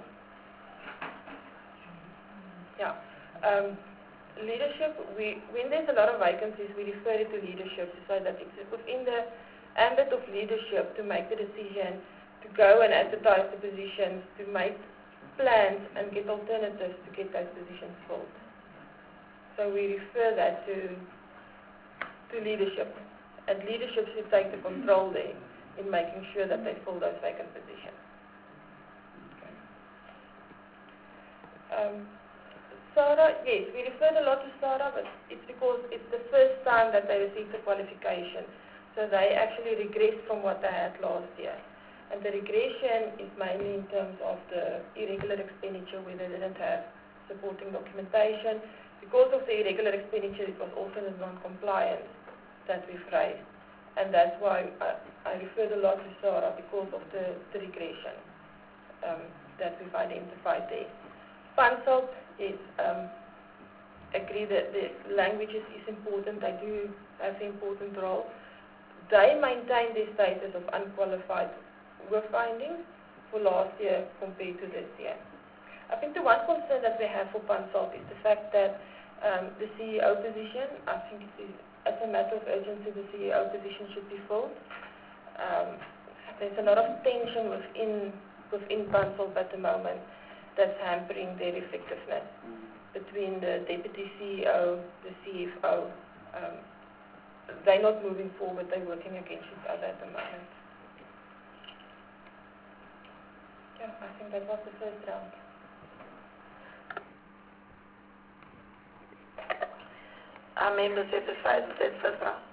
Yeah. Um, Leadership, we, when there's a lot of vacancies, we refer it to leadership to say that it's within the ambit of leadership to make the decision, to go and advertise the positions, to make plans and get alternatives to get those positions filled. So we refer that to, to leadership. And leadership should take the control there in making sure that they fill those vacant positions. Okay. Um, SARA, yes, we referred a lot to SARA, but it's because it's the first time that they received the qualification. So they actually regressed from what they had last year. And the regression is mainly in terms of the irregular expenditure where they didn't have supporting documentation. Because of the irregular expenditure, it was also the non-compliance that we've raised. And that's why I, I referred a lot to SARA because of the, the regression um, that we've identified there. PANSALP is um, agree that the languages is important. They do have an important role. They maintain their status of unqualified work findings for last year compared to this year. I think the one concern that we have for PANSALP is the fact that um, the C E O position, I think it is, as a matter of urgency, the C E O position should be filled. Um, there's a lot of tension within within PANSALP at the moment that's hampering their effectiveness between the deputy C E O, the C F O. Um, they're not moving forward, they're working against each other at the moment. Yeah, I think that was the first round. Are members satisfied with that first round?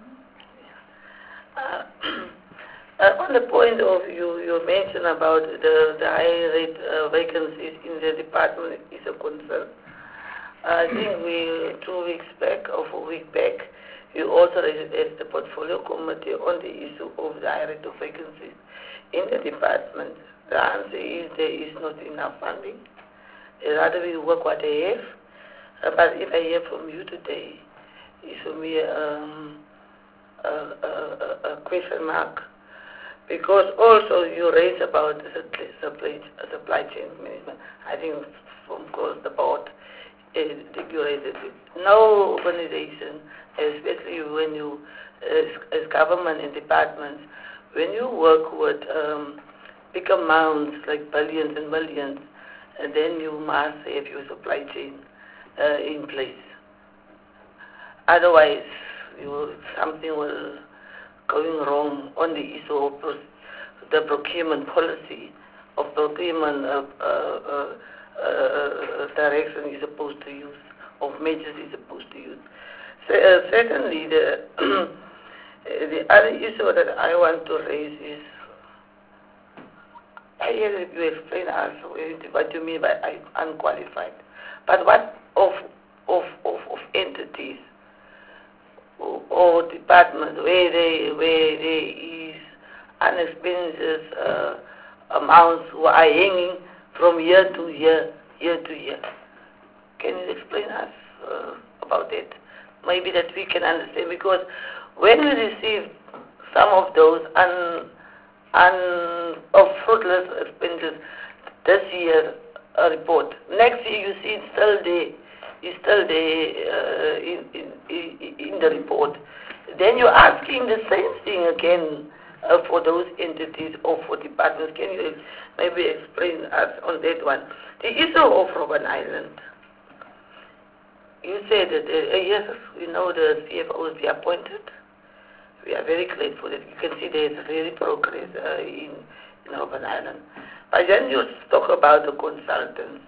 Uh, Uh, on the point of you, you mentioned about the, the high rate uh, vacancies in the department is a concern. I think we, two weeks back or a week back, you also raised as the portfolio committee on the issue of the high rate of vacancies in the department. The answer is there is not enough funding. Rather we work what they have. Uh, but if I hear from you today, it's for me um, a, a, a question mark. Because also you raise about the supply, supply chain management. I think from course the board uh, you raised it. No organization, especially when you, as, as government and departments, when you work with um, big amounts like billions and millions, and then you must have your supply chain uh, in place. Otherwise, you, something will going wrong on the issue of the procurement policy of procurement uh, uh, uh, uh, direction you're supposed to use, of measures you're supposed to use. So, uh, secondly, the, the other issue that I want to raise is, I hear you explain us what you mean by unqualified, but what of, of, of, of entities or departments where they where there is unexpenses uh, amounts who are hanging from year to year, year to year. Can you explain us uh, about it? Maybe that we can understand, because when we receive some of those un, un, of fruitless expenses this year a report, next year you see it's still there. Is still there uh, in, in, in the report. Then you're asking the same thing again uh, for those entities or for departments. Can you maybe explain us on that one? The issue of Robben Island. You said that, uh, yes, you know the C F O will be appointed. We are very grateful that you can see there is really progress uh, in, in Robben Island. But then you talk about the consultants.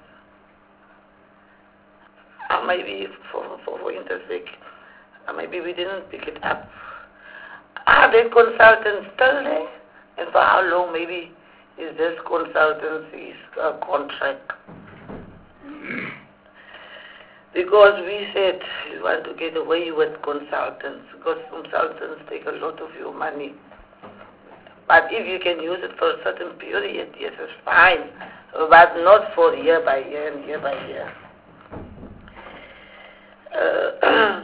Uh, maybe for, for, for instance, uh, maybe we didn't pick it up. Are the consultants still there? And for how long maybe is this consultancy's uh, contract? Because we said we want to get away with consultants, because consultants take a lot of your money. But if you can use it for a certain period, yes, it's fine. But not for year by year and year by year. Uh,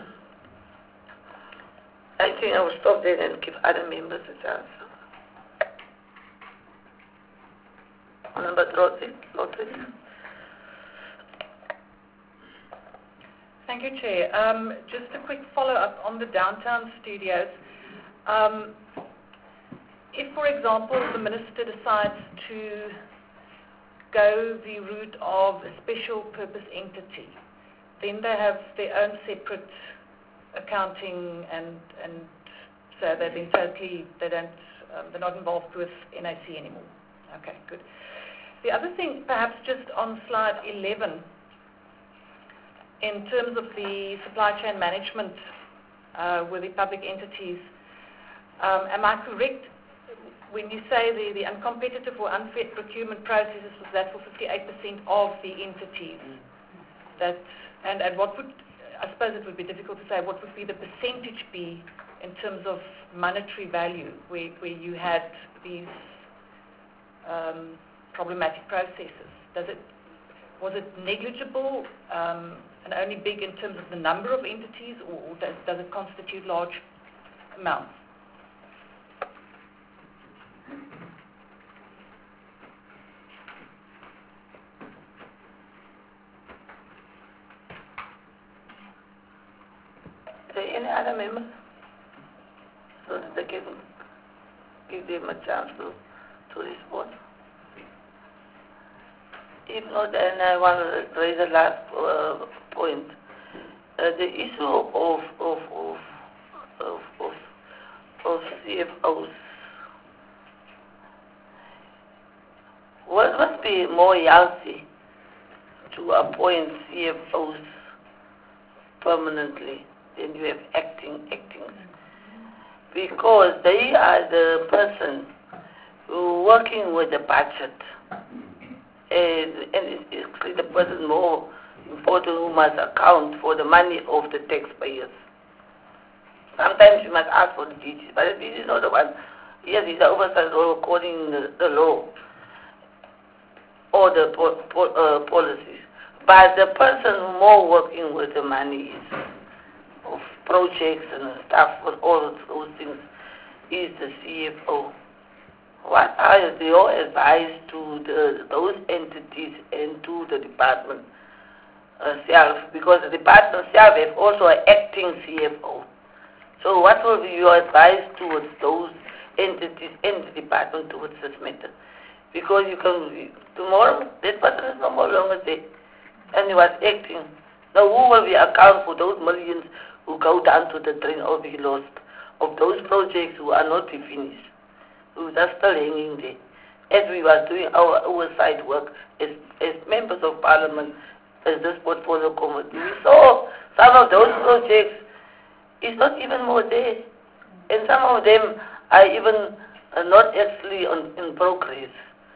I think I will stop there and give other members a chance. Number Lottery. Thank you, Chair. Um, just a quick follow-up on the downtown studios. Um, if, for example, the Minister decides to go the route of a special purpose entity, then they have their own separate accounting and and so they've been totally, they don't, um, they're not involved with N A C anymore. Okay, good. The other thing, perhaps just on slide eleven, in terms of the supply chain management uh, with the public entities, um, am I correct when you say the, the uncompetitive or unfair procurement processes was that for fifty-eight percent of the entities? That, and, and what would, I suppose it would be difficult to say, what would be the percentage be in terms of monetary value where, where you had these um, problematic processes? Does it, was it negligible um, and only big in terms of the number of entities, or, or does, does it constitute large amounts? Any other members? So that they can give them a chance to, to respond. If not, then I want to raise the last uh, point. Uh, the issue of of of of of, of C F Os. What must be more healthy to appoint C F Os permanently than you have acting actings, because they are the person who working with the budget, and, and it's actually the person more important who must account for the money of the taxpayers. Sometimes you must ask for the D G, but the D G is not the one. Yes, he's the oversight role according to the, the law or the po po uh, policies. But the person more working with the money is of projects and stuff, with all those things, is the C F O. What are your advice to the, those entities and to the department uh, self? Because the department self has also an acting C F O. So what will be your advice towards those entities and the department towards this matter? Because you can, tomorrow, that person is no more longer there, and he was acting. Now who will be account for those millions who go down to the drain or be lost, of those projects who are not finished, who are still hanging there? As we were doing our oversight work as, as members of parliament, as this portfolio committee, we saw some of those projects is not even more there, and some of them are even uh, not actually on, in progress.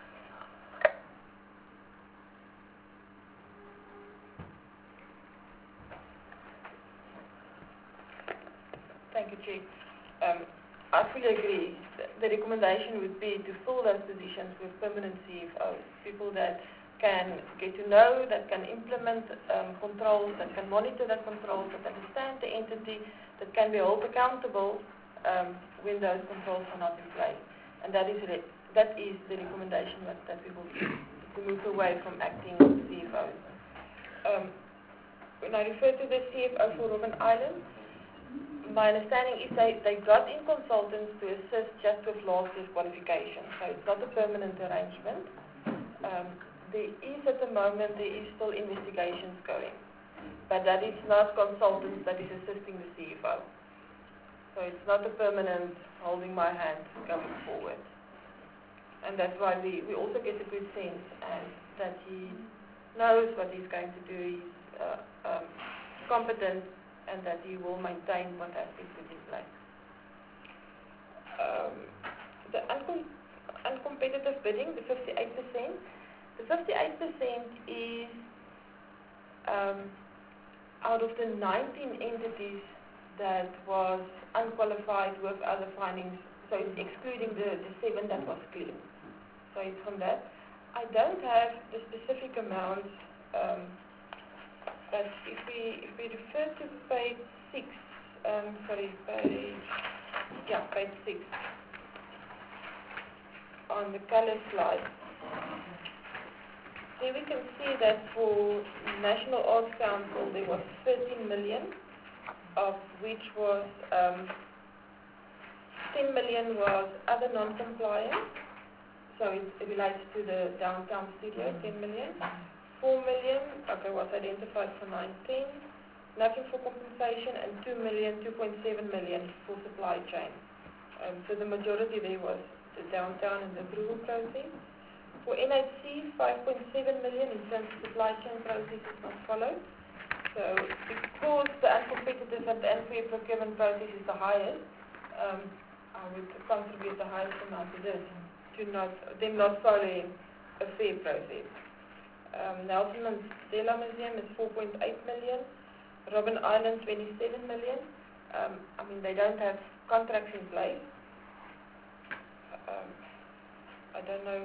Thank you, Chief. Um, I fully agree. The, the recommendation would be to fill those positions with permanent C F Os, people that can get to know, that can implement um, controls, that can monitor that controls, that understand the entity, that can be held accountable um, when those controls are not in place. And that is re that is the recommendation that, that we will do, to move away from acting C F Os. Um, when I refer to the C F O for Robben Island, my understanding is they, they got in consultants to assist just with last year's qualification, so it's not a permanent arrangement. Um, there is at the moment, there is still investigations going, but that is not consultants that is assisting the C F O. So it's not a permanent holding my hand going forward. And that's why we, we also get a good sense and that he knows what he's going to do, he's uh, um, competent, and that he will maintain what has been put in place. Um, the uncom uncompetitive bidding, the fifty-eight percent, the fifty-eight percent is um, out of the nineteen entities that was unqualified with other findings, so it's excluding the, the seven that was clean. So it's from that. I don't have the specific amounts, um, but if we if we refer to page six, um, sorry, page yeah, page six on the color slide, there we can see that for National Arts Council there was thirteen million, of which was um, ten million was other non-compliant. So it, it relates to the downtown studio, ten million. four million, okay, was identified for nineteen. Nothing for compensation, and two million, two point seven million for supply chain. Um, so the majority there was the downtown and the approval process. For N H C, five point seven million in terms of supply chain process is not followed. So because the uncompetitive and the unfair procurement process is the highest, um, I would contribute the highest amount to this. To not, them not following a fair process. Um, Nelson Mandela Museum is four point eight million, Robben Island twenty-seven million. Um, I mean, they don't have contracts in place. Um, I don't know.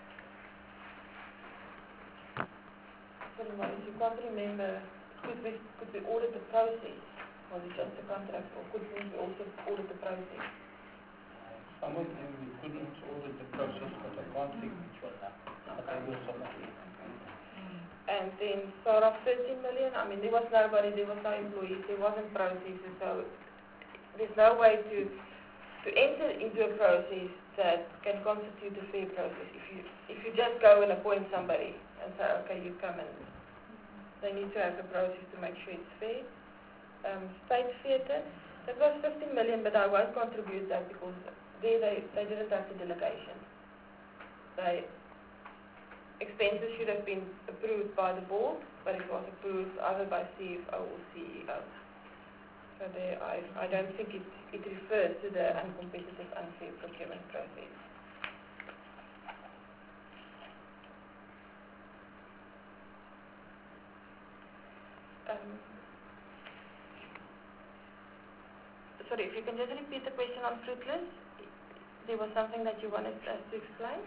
Sorry, Maurice, you can't remember. Could we, could we audit the process? Was it just a contract, or could we also audit the process? Some of them we couldn't audit the process, but I can't think which one now. But I will submit it. And then Sarah thirteen million, I mean there was nobody, there was no employees, there wasn't processes, so there's no way to to enter into a process that can constitute a fair process. If you if you just go and appoint somebody and say, okay, you come in, they need to have a process to make sure it's fair. Um, State Theatre, that was fifteen million, but I won't contribute that because there they, they didn't have the delegation. They, expenses should have been approved by the board, but it was approved either by C F O or C E O. So there, I, I don't think it, it refers to the uncompetitive, unfair procurement process. Um, sorry, if you can just repeat the question on Fruitless. There was something that you wanted us to explain?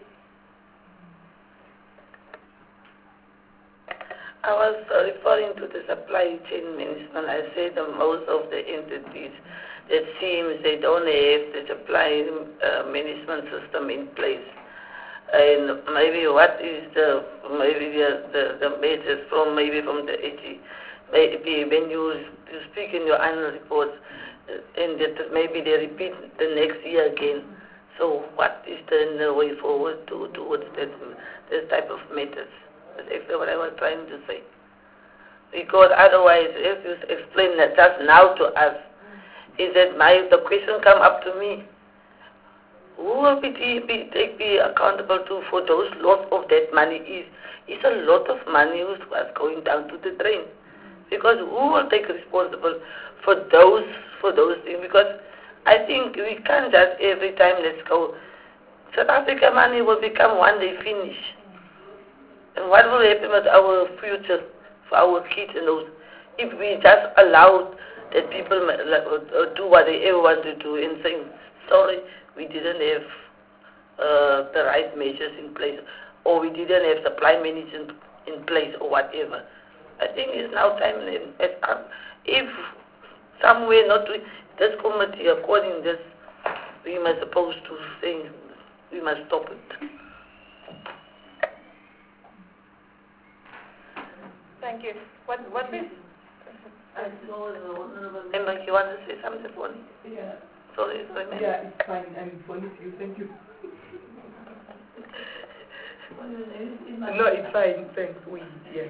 I was uh, referring to the supply chain management. I said that most of the entities, it seems they don't have the supply uh, management system in place. And maybe what is the, maybe the, the, the message from, maybe from the A G, maybe when you, you speak in your annual reports, uh, and that maybe they repeat the next year again. So what is the way forward to towards that, this type of methods? That's exactly what I was trying to say. Because otherwise, if you explain that just now to us, is that my the question come up to me, who will be, be, be, be accountable to for those loss of that money? Is is a lot of money which was going down to the drain. Because who will take responsible for those for those things? Because I think we can't just every time let's go. South Africa money will become one day finished. And what will happen with our future for our kids and those if we just allow that people do what they ever want to do and saying, sorry, we didn't have uh, the right measures in place, or we didn't have supply management in place, or whatever. I think it's now time, if somewhere not to, this committee, according this, we must supposed to say, we must stop it. Thank you. What, what is... I saw the honorable member, you want to say something for me? Yeah. Sorry, sorry, ma'am. Yeah, it's fine. I'm funny to you. Thank you. No, it's fine. Thanks. We, yeah.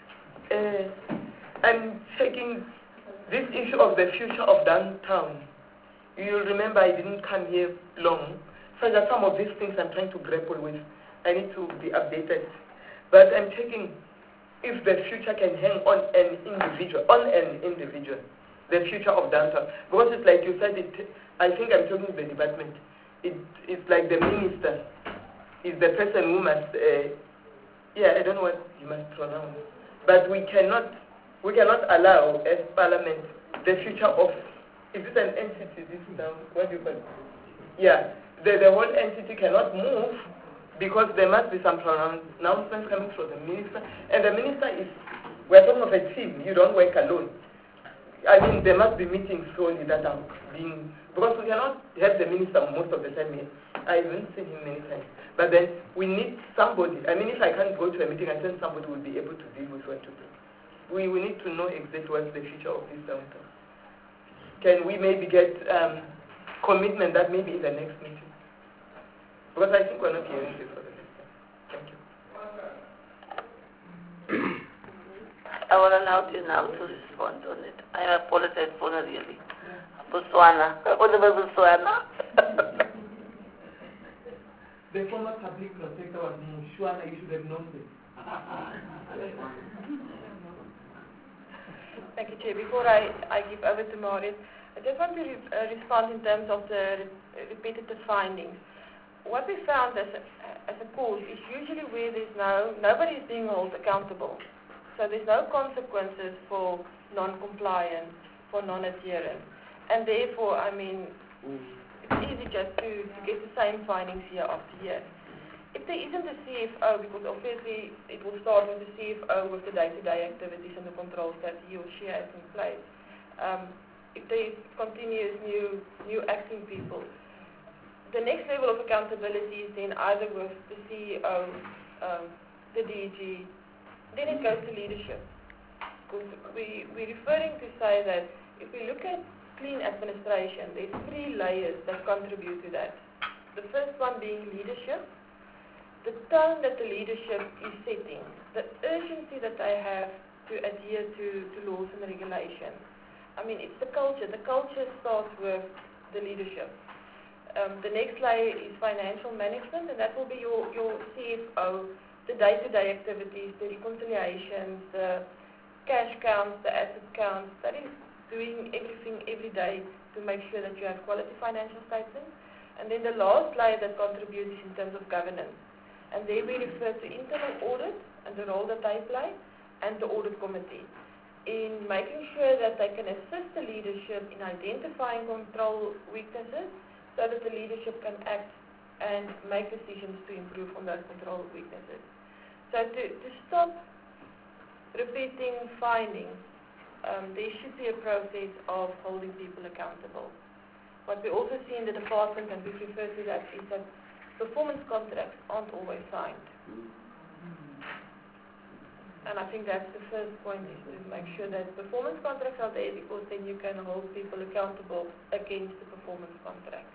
Uh, I'm checking this issue of the future of downtown. You'll remember I didn't come here long. So there are some of these things I'm trying to grapple with. I need to be updated. But I'm checking if the future can hang on an individual, on an individual, the future of downtown. Because it's like you said, it, I think I'm talking to the department. It, it's like the minister is the person who must, uh, yeah, I don't know what you must pronounce. But we cannot, we cannot allow as parliament the future of, is it an entity, this now, what do you call it? Yeah, the, the whole entity cannot move because there must be some pronouncements coming from the minister. And the minister is, we're talking of a team, you don't work alone. I mean, there must be meetings solely that are being, because we cannot have the minister most of the time here. I haven't seen him many times. But then we need somebody. I mean, if I can't go to a meeting, I think somebody will be able to deal with what to do. We, we need to know exactly what's the future of this downtown. Can we maybe get um, commitment that maybe in the next meeting? Because I think we're not hearing this for the next time. Thank you. I will allow you now to respond on it. I apologize for not really. Botswana. What about Botswana? The former public protector was Mushwana. You should have known this. Thank you, Chair. Before I, I give over to Marius, I just want to re uh, respond in terms of the re repetitive findings. What we found as a, as a cause is usually where there's no, nobody is being held accountable. So there's no consequences for non-compliance, for non-adherence. And therefore, I mean, it's easy just to, to get the same findings year after year. If there isn't a C F O, because obviously it will start with the C F O with the day-to-day activities and the controls that he or she has in place. Um, if there is continuous new, new acting people, the next level of accountability is then either with the C E O, um, the D G, then it goes to leadership. Because we, we're referring to say that if we look at clean administration, there's three layers that contribute to that. The first one being leadership, the tone that the leadership is setting, the urgency that they have to adhere to, to laws and regulations. I mean, it's the culture. The culture starts with the leadership. Um, the next layer is financial management, and that will be your, your C F O, the day-to-day activities, the reconciliations, the cash counts, the asset counts. That is doing everything every day to make sure that you have quality financial statements. And then the last layer that contributes is in terms of governance. And there we refer to internal audit and the role that they play, and the audit committee in making sure that they can assist the leadership in identifying control weaknesses so that the leadership can act and make decisions to improve on those control weaknesses. So to, to stop repeating findings, um, there should be a process of holding people accountable. What we also see in the department, and we refer to that, is that performance contracts aren't always signed. And I think that's the first point, is to make sure that performance contracts are there, because then you can hold people accountable against the performance contracts.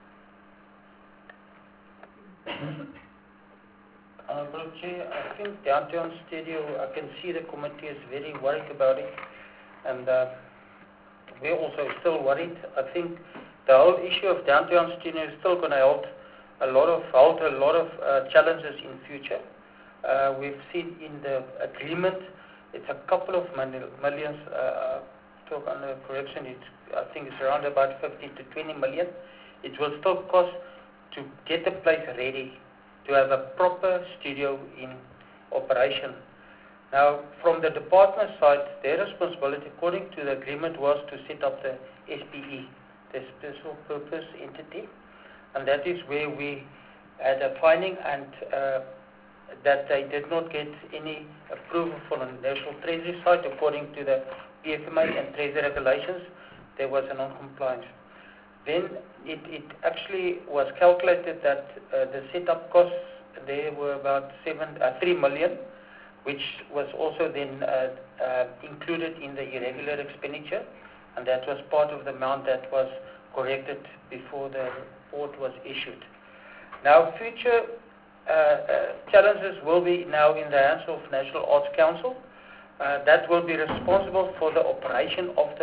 Honourable Chair, I think downtown studio, I can see the committee is very worried about it, and uh, we're also still worried. I think the whole issue of downtown studio is still going to hold a lot of hold a lot of uh, challenges in future. Uh, we've seen in the agreement, it's a couple of millions. Uh, talk under correction, it's, I think it's around about fifteen to twenty million. It will still cost to get the place ready, to have a proper studio in operation. Now, from the department side, their responsibility, according to the agreement, was to set up the S P E, the Special Purpose Entity, and that is where we had a finding and uh, that they did not get any approval from the National Treasury side. According to the P F M A and Treasury regulations, there was a non-compliance. Then it, it actually was calculated that uh, the setup costs there were about seven, uh, three million, which was also then uh, uh, included in the irregular expenditure, and that was part of the amount that was corrected before the report was issued. Now, future uh, uh, challenges will be now in the hands of National Arts Council. Uh, that will be responsible for the operation of the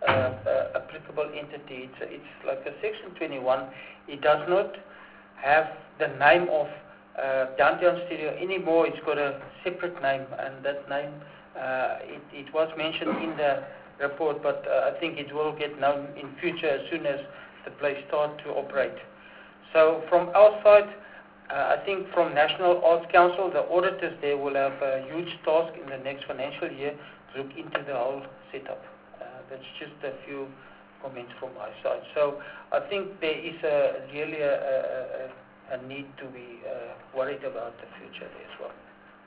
uh, uh, applicable entity. It's, it's like a Section twenty-one. It does not have the name of uh, Downtown Studio anymore. It's got a separate name, and that name, uh, it, it was mentioned in the report, but uh, I think it will get known in future as soon as the place starts to operate. So from our side, uh, I think from National Arts Council, the auditors there will have a huge task in the next financial year to look into the whole setup. Uh, that's just a few comments from my side. So I think there is a, really a, a, a need to be uh, worried about the future there as well.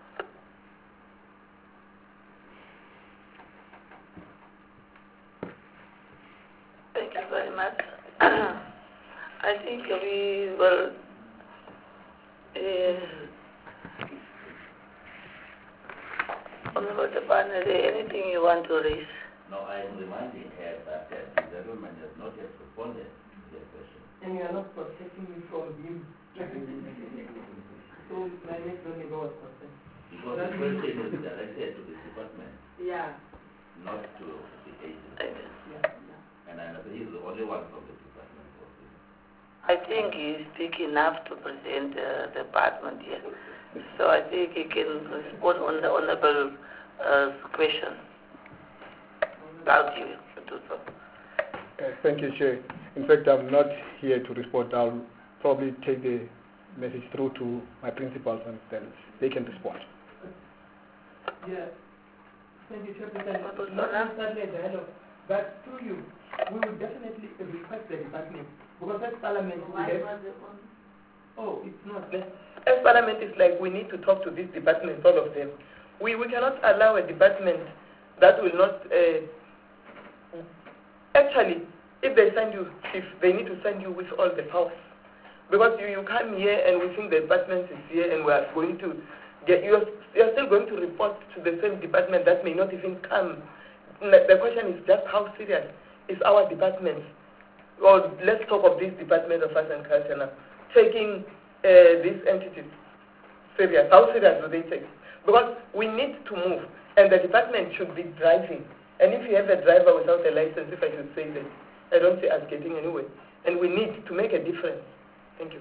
Thank you very much. I think we will, uh, Honorable Tapane, is there anything you want to raise? No, I am reminding her that uh, the gentleman has not yet responded to the question. And you are not protecting me from him. So my next door neighbor was concerned. Because the question is directed to the department, Yeah. not to the agency. Yeah. And I know he is the only one from the department. I think he speaks enough to present uh, the department here. So I think he can respond on the honorable uh, question. Without you to do so. Uh, thank you, Chair. In fact, I'm not here to respond. I'll probably take the message through to my principals and then they can respond. Yeah. Thank you, Chairperson. Not necessarily a dialogue, but through you, we will definitely request the department. Because as Parliament, we have... Oh, it's not. As Parliament is like, we need to talk to these departments, all of them. We, we cannot allow a department that will not... Uh, actually, if they send you, if they need to send you with all the powers. Because you, you come here and we think the department is here and we are going to get... You're, you're still going to report to the same department that may not even come. The question is just how serious is our department? Or let's talk of this Department of Arts and Culture now, taking uh, these entities serious. How serious do they take? Because we need to move, and the department should be driving. And if you have a driver without a license, if I should say that, I don't see us getting anywhere. And we need to make a difference. Thank you.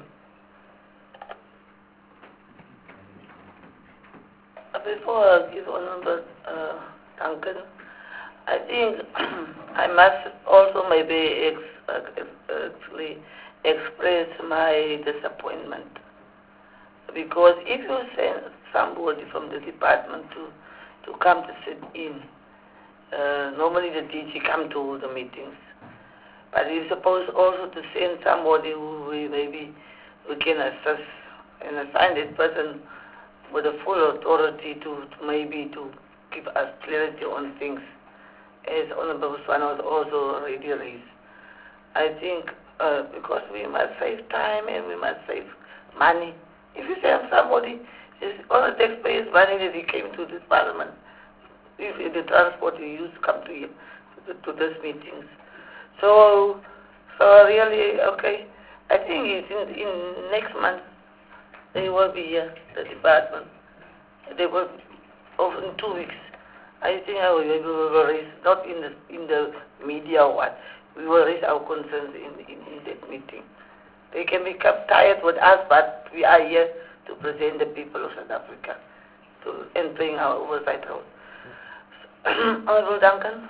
Before I give Honorable uh, Duncan, I think I must also maybe ex actually express my disappointment. Because if you send somebody from the department to, to come to sit in, uh, normally the D G come to the meetings. But you're supposed also to send somebody who we maybe we can assess and assign that person with the full authority to, to maybe to give us clarity on things. As Honorable Swan was also already raised. I think uh, because we must save time and we must save money. If you send somebody, it's all the taxpayers' money that he came to this parliament. If, if the transport he used to come to here, to, to these meetings. So, so really, okay, I think it's in, in next month, they will be here, the department. They will, over in two weeks. I think I will, we will raise, not in the, in the media or what, we will raise our concerns in, in, in that meeting. They can become tired with us, but we are here to present the people of South Africa to, and bring our oversight role. Honorable Duncan?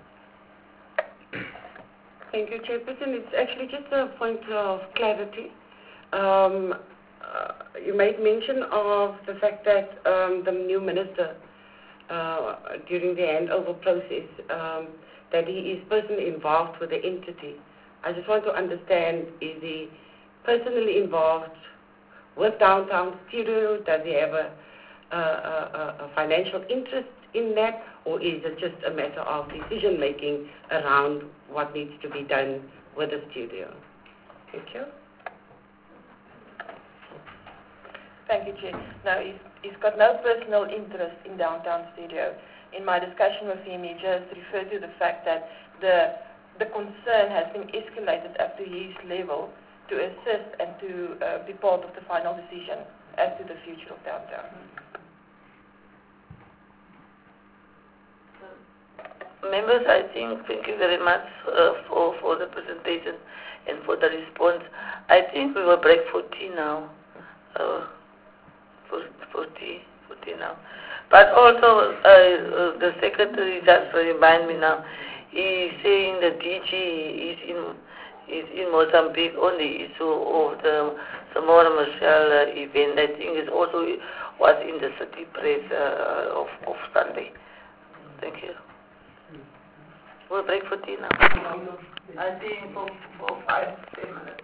Thank you, Chairperson. It's actually just a point of clarity. Um, uh, you made mention of the fact that um, the new minister, uh, during the handover process, um, that he is personally involved with the entity. I just want to understand, is he personally involved with Downtown Studio? Does he have a, a, a, a financial interest in that? Or is it just a matter of decision-making around what needs to be done with the studio? Thank you. Thank you, Chair. No, he's, he's got no personal interest in Downtown Studio. In my discussion with him, he just referred to the fact that the, the concern has been escalated up to his level to assist and to uh, be part of the final decision as to the future of Downtown. Members, I think, thank you very much uh, for, for the presentation and for the response. I think we will break for tea now. Uh, for, for tea, for tea now. But also, uh, uh, the secretary just remind me now, he's saying the D G is in is in Mozambique on the issue of the Samora Machel uh, event. I think it also was in the city press uh, of, of Sunday. Thank you. We'll break for tea now. I think for, for five, ten minutes.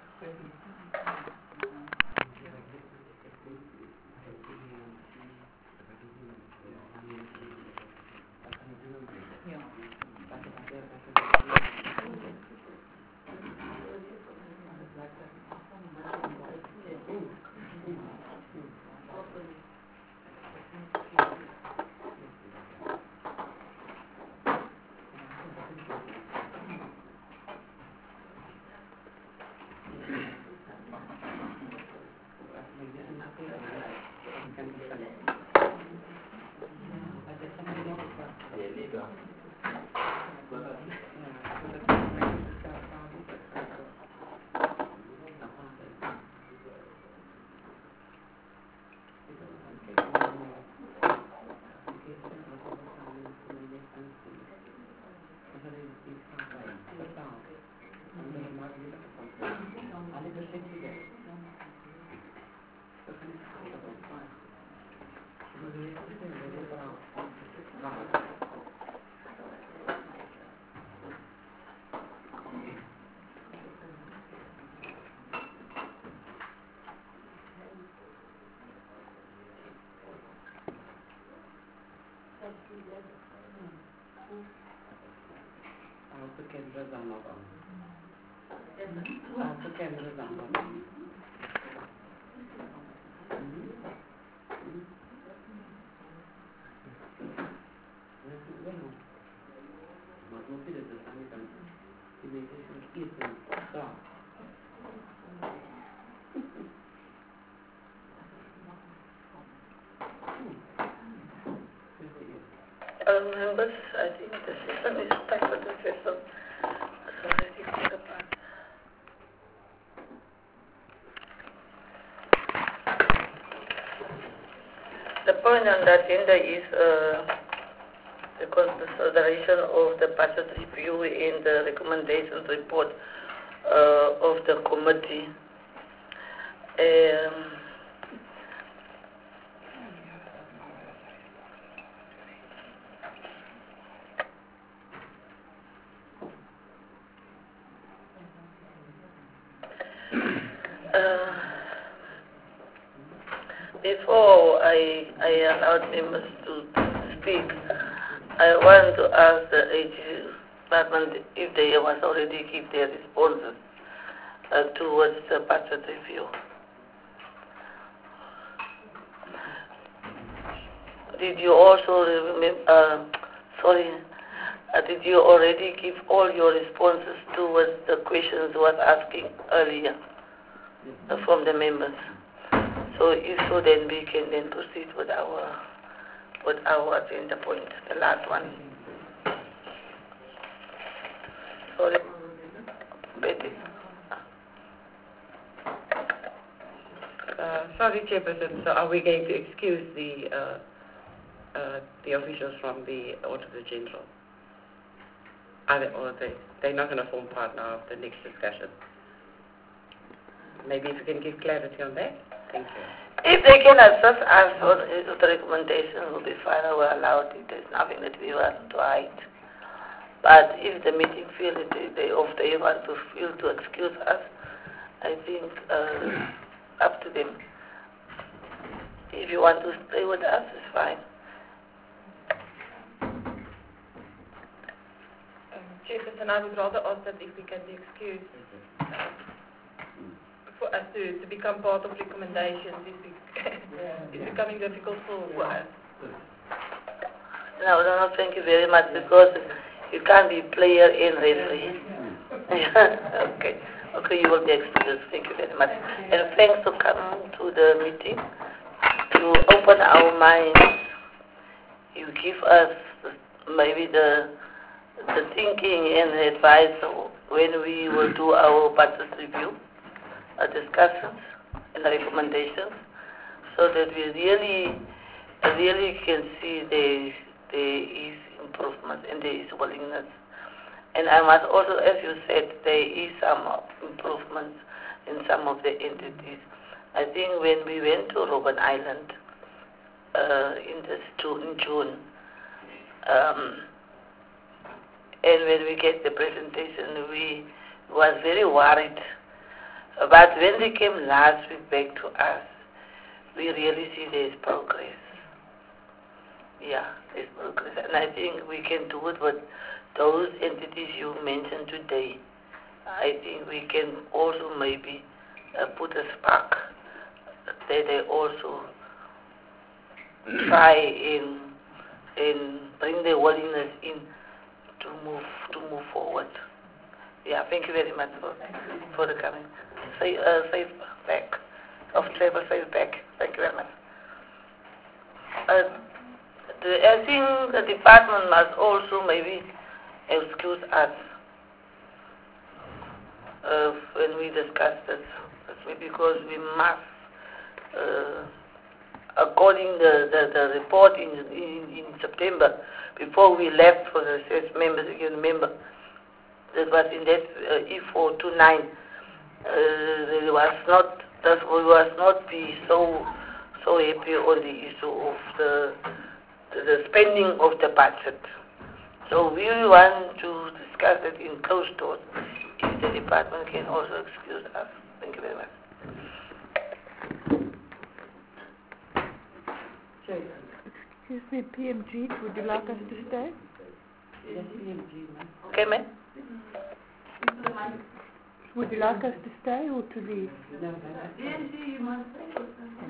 Um, members, I think the system is stuck with the system. So I think take apart. The point on the agenda is uh, the consideration of the budget review in the recommendations report uh, of the committee. Um, Uh, before I, I allowed members to speak, I want to ask the A G department if they was already give their responses uh, towards the budget review. Did you also remember, uh, sorry, uh, did you already give all your responses towards the questions was asking earlier? Uh, from the members. So if so, then we can then proceed with our with our agenda point, the last one. Sorry, Betty. Uh, sorry, Chairperson. So are we going to excuse the uh, uh, the officials from the Auditor General? Are they, or they they're not going to form part now of the next discussion? Maybe if you can give clarity on that. Thank you. If they can assist us on the recommendation, will be fine. I will allow it. There's nothing that we want to hide. But if the meeting feel that they, they, or they want to feel to excuse us, I think uh, up to them. If you want to stay with us, it's fine. Um, Chairperson, I would rather ask that if we can be excused. Uh, for us to, to become part of recommendations is it's becoming difficult for, for us. No, no, no, thank you very much, because you can't be player and referee. Okay, okay, you will be excused. Thank you very much. And thanks for coming to the meeting, to open our minds. You give us maybe the the thinking and the advice when we will do our budget review, uh, discussions and recommendations, so that we really, really can see there, there is improvement and there is willingness. And I must also, as you said, there is some improvements in some of the entities. I think when we went to Robben Island uh, in this June, in June, um, and when we get the presentation, we was very worried. But when they came last week back to us, we really see there is progress. Yeah, there's progress. And I think we can do it with those entities you mentioned today. I think we can also maybe uh, put a spark that they also try and, and bring their willingness in to move to move forward. Yeah, thank you very much for, for the coming. Say, uh, safe back, of travel safe back. Thank you very much. Uh, the, I think the department must also maybe excuse us uh, when we discuss this, because we must, uh, according the, the, the report in, in, in September, before we left for the recess, members, you remember, that was in that uh, E four two nine, uh, it was not, that we was not be so so happy on the issue of the, the, the spending of the budget. So we want to discuss it in closed doors. If the department can also excuse us. Thank you very much. Excuse me, P M G, would you like us to stay? Yes, P M G. Okay, ma'am. Would you like us to stay or to leave? No, no, P M G, you must stay.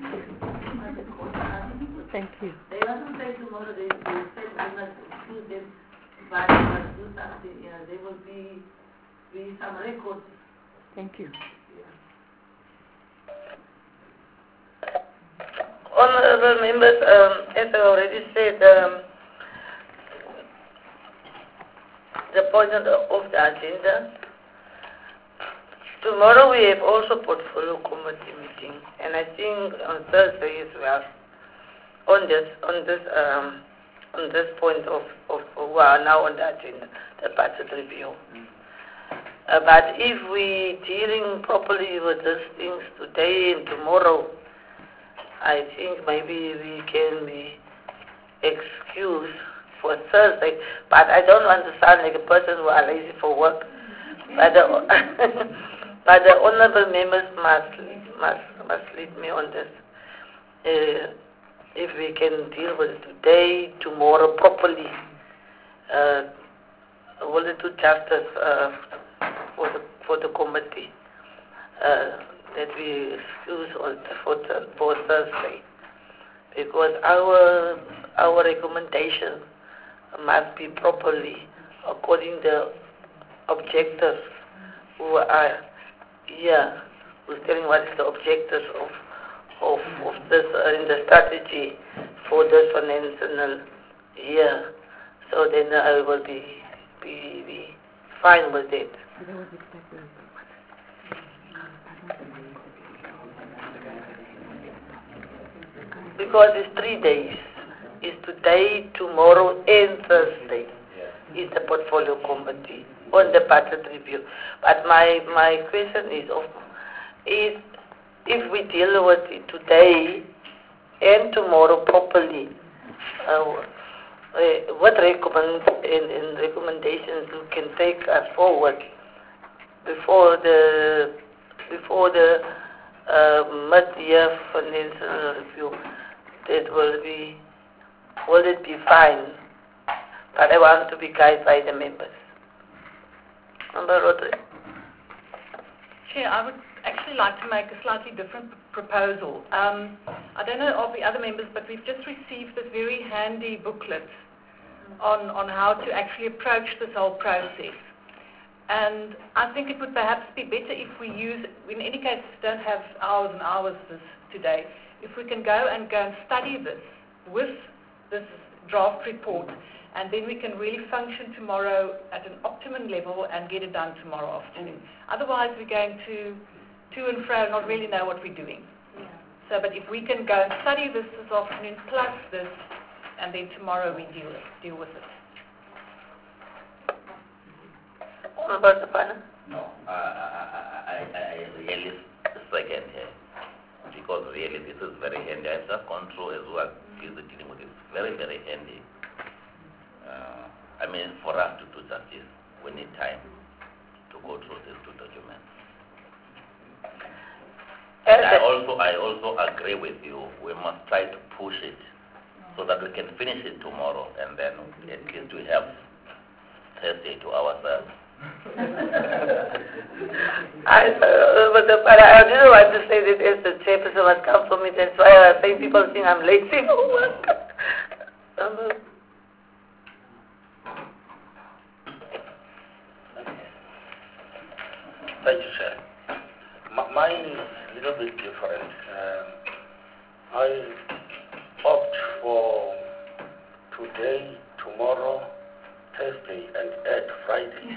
Thank you. They want to say tomorrow, they, they said we must excuse them, but we must do something. Yeah, there will be, be some records. Thank you. Honorable members, um, as I already said, um, the point of the, of the agenda. Tomorrow we have also portfolio committee meeting, and I think on Thursday as well. On this, on this, um, on this point of, of, of we are now on the agenda, the budget review. Uh, but if we dealing properly with these things today and tomorrow, I think maybe we can be excused for Thursday. But I don't want to sound like a person who are lazy for work. But the, but the honourable members must must must lead me on this. Uh, if we can deal with it today, tomorrow properly, uh, will it do justice uh, for the for the committee uh, that we excuse on for for Thursday, because our our recommendation must be properly according to objectives who are here, who's telling what is the objectives of of, of this uh, in the strategy for this financial year. So then I will be be, be fine with it. Because it's three days. It's today, tomorrow, and Thursday. Is the portfolio committee on the budget review. But my my question is, of, is if we deal with it today and tomorrow properly, uh, uh, what recommend in, in recommendations you can take us forward before the before the uh, mid-year financial review? That will be will it be fine? But I want to be guided by the members. Number Rodri. Chair, I would actually like to make a slightly different p- proposal. Um, I don't know of the other members, but we've just received this very handy booklet on, on how to actually approach this whole process. And I think it would perhaps be better if we use, in any case, don't have hours and hours this today, if we can go and go and study this with this draft report, and then we can really function tomorrow at an optimum level and get it done tomorrow afternoon. Otherwise, we're going to to and fro, not really know what we're doing. Yeah. So, but if we can go and study this this afternoon plus this, and then tomorrow we deal deal with it. Honorable Tapana? No, uh, I, I, I really second here, because really this is very handy. I've just gone through as well, dealing with it. It's very, very handy. Uh, I mean, for us to do justice, we need time to go through these two documents. And I also, I also agree with you. We must try to push it so that we can finish it tomorrow, and then at least we have Thursday to ourselves. I, uh, but, uh, but I didn't want to say that as the chairperson must come for me. That's why I was saying people think I'm late. Saying, oh my God. Um, Thank you, sir. M- mine is a little bit different. Um, I opt for today, tomorrow, Thursday, and add Friday.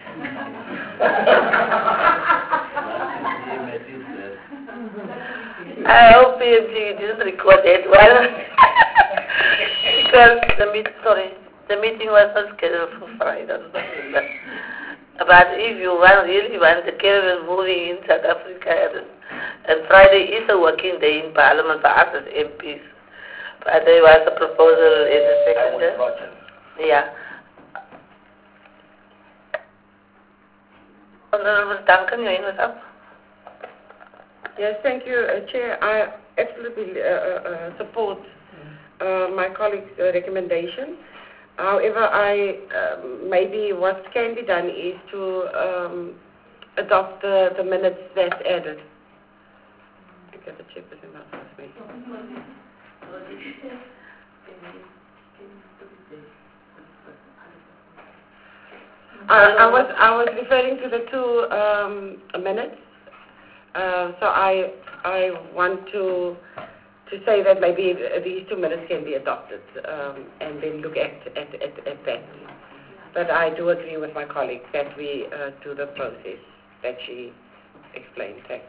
I hope P M G didn't record it well. Because the meet, sorry, the meeting was not scheduled for Friday. But if you want, really want the caravan moving in South Africa, and, and Friday is a working day in Parliament for us as M Ps. But there was a proposal in the second day. Yeah. Honorable Duncan, your hand was up. Yes, thank you, uh, Chair. I absolutely uh, uh, support uh, my colleague's uh, recommendation. However, I um, maybe what can be done is to um, adopt the, the minutes that's added. Okay, the chairperson now first, maybe. I, I was I was referring to the two um, minutes. Uh, so I I want to to say that maybe these two minutes can be adopted um, and then look at, at, at, at that. But I do agree with my colleague that we uh, do the process that she explained. Thanks.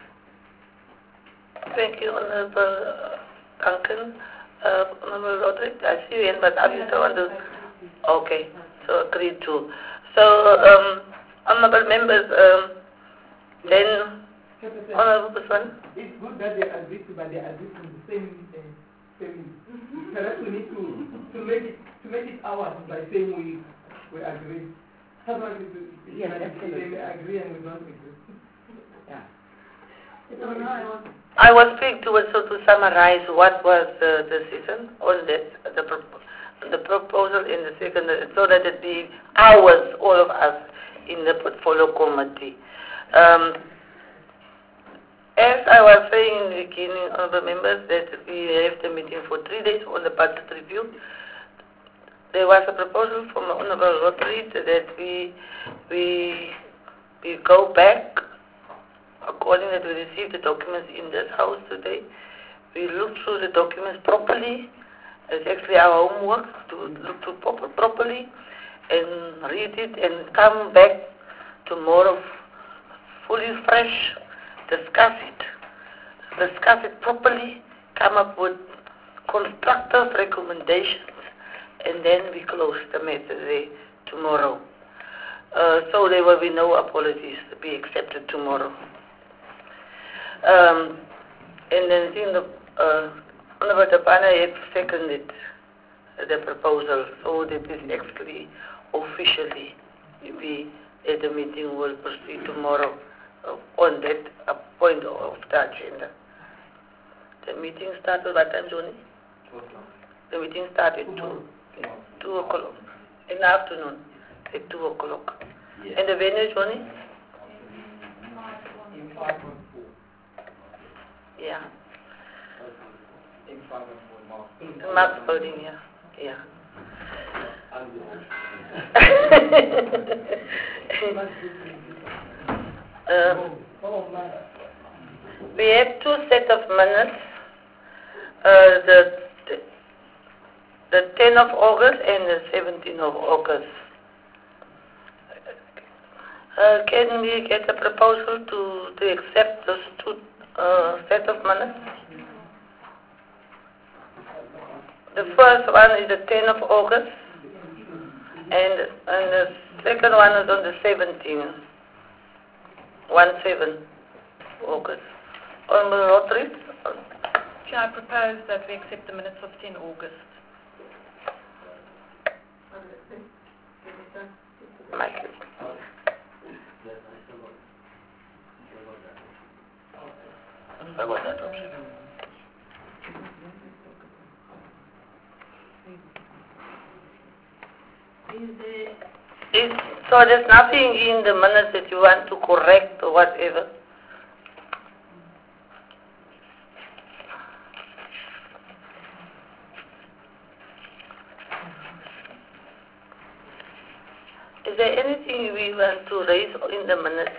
Thank you, Honorable Duncan. Uh, Honorable Roderick, I see you in, but I still want to... Okay, so agreed to. So, um, Honorable members, um, then... Honorable Person. It's good that they agree to, but they agree from the same uh, family. Perhaps we need to, to make it to make it ours by saying we we agree. Otherwise, it, it, Yes, like absolutely. they may agree and we don't agree. Yeah. I was speaking to also to summarize what was the decision on that, the, the proposal in the second, so that it be ours, all of us, in the portfolio committee. Um, As I was saying in the beginning, honorable members, that we have the meeting for three days on the budget review. There was a proposal from Honorable Roderick that we we we go back, according that we received the documents in this house today. We look through the documents properly. It's actually our homework to look through proper, properly and read it and come back tomorrow fully fresh. Discuss it, discuss it properly, come up with constructive recommendations, and then we close the matter there tomorrow. Uh, so there will be no apologies to be accepted tomorrow. Um, and then in the uh, Honorable Tapana has seconded the proposal, so that is actually officially we at the meeting will proceed tomorrow. Uh, on that uh, point of the agenda. The meeting started what time, Johnny? The meeting started two, two o'clock in the afternoon, at two o'clock. Yes. And the venue, Johnny? In five point four. Yeah. In five point four. In Mark's building, yeah. Yeah. Uh, we have two sets of minutes. Uh, the, the the tenth of August and the seventeenth of August. Uh, can we get a proposal to, to accept those two uh, set of minutes? The first one is the tenth of August, and, and the second one is on the seventeenth, one seven August. On the Rotary? Chair, I propose that we accept the minutes of tenth August. Mike. I got that option. Is, so there's nothing in the minutes that you want to correct or whatever? Is there anything we want to raise in the minutes?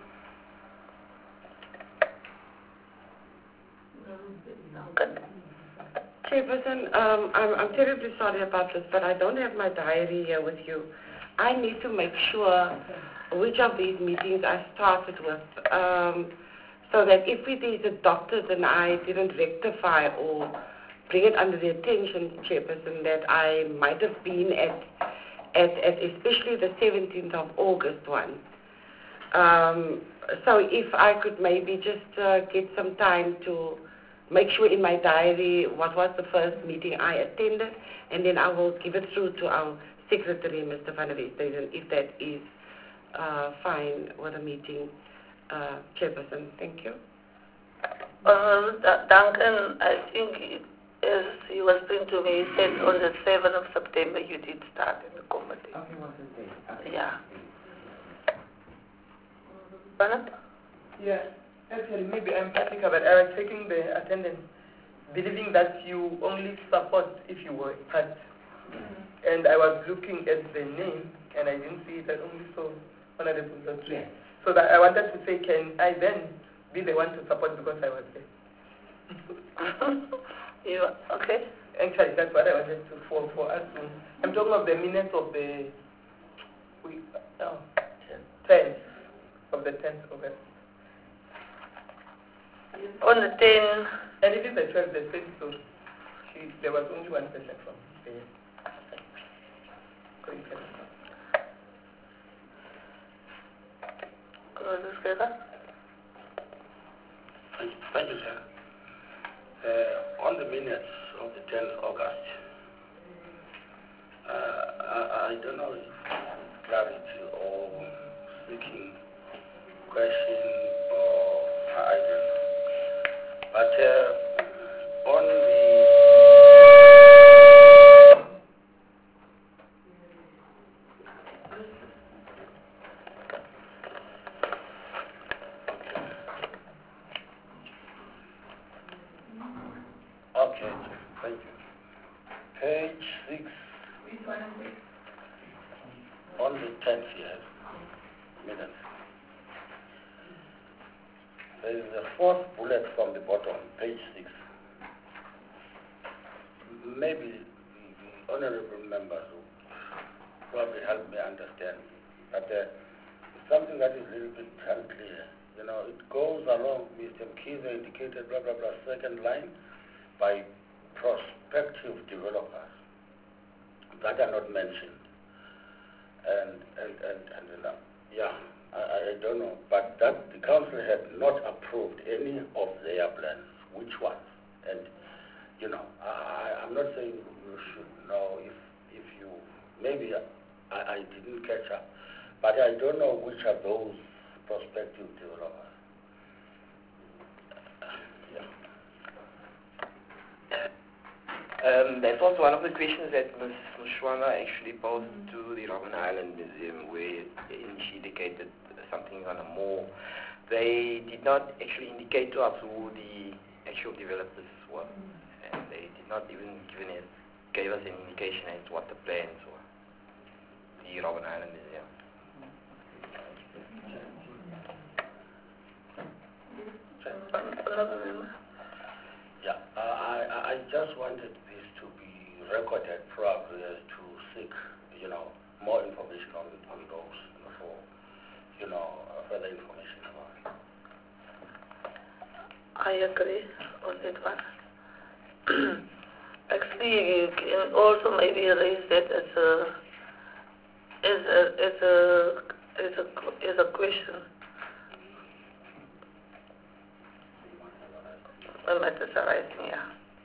Chairperson, um, I'm, I'm terribly sorry about this, but I don't have my diary here with you. I need to make sure which of these meetings I started with, um, so that if it is adopted and I didn't rectify or bring it under the attention, Chairperson, that I might have been at, at, at especially the seventeenth of August one. Um, so if I could maybe just uh, get some time to make sure in my diary what was the first meeting I attended, and then I will give it through to our secretary, Mister Van der Westhuizen, if that is uh, fine with the meeting, uh, Chairperson. Thank you. Uh, Duncan, I think it, as he was saying to me, he said on the seventh of September you did start in the committee. Okay, what's the date? Okay. Yeah. Bernard? Yeah, actually, maybe I'm Patricia, but I was checking the attendance, believing that you only support if you were part. Mm-hmm. And I was looking at the name, and I didn't see it. I only saw Honorable Lottery. Yes. So that I wanted to say, can I then be the one to support because I was there? You, okay. Actually, that's what I wanted to, for, for us to, I'm talking of the minutes of the, we, oh, tenth, of the tenth of August. On the tenth. And it is the twelfth, the same, so she, there was only one person from there. Thank, thank you, sir. Uh, on the minutes of the tenth of August, uh, I, I don't know if clarity or seeking question or I don't know. But uh, on the Okay, thank you. Page six. On the tenth, yes. Minutes. There is a fourth bullet from the bottom, page six. Maybe the honorable members will probably help me understand. But uh, something that is a little bit unclear. You know, it goes along, Mister Mkhize indicated, blah, blah, blah, second line, by prospective developers that are not mentioned. And, and, and, and uh, yeah, I, I don't know, but that the council had not approved any of their plans. Which ones? And, you know, I, I'm not saying you should know if, if you, maybe I, I didn't catch up, but I don't know which are those prospective developers. Um, that was one of the questions that Miz Mushwana actually posed to the Robben Island Museum, where she indicated something on a mall. They did not actually indicate to us who the actual developers were, and they did not even give us, gave us an indication as to what the plans were. The Robben Island Museum. Yeah, uh, I, I just wanted this to be recorded probably to seek, you know, more information on, on those, you know, for, you know, uh, further information about it. I agree on that one. Actually, you can also maybe raise that as a as a as a as a as a question. When matters arising, yeah.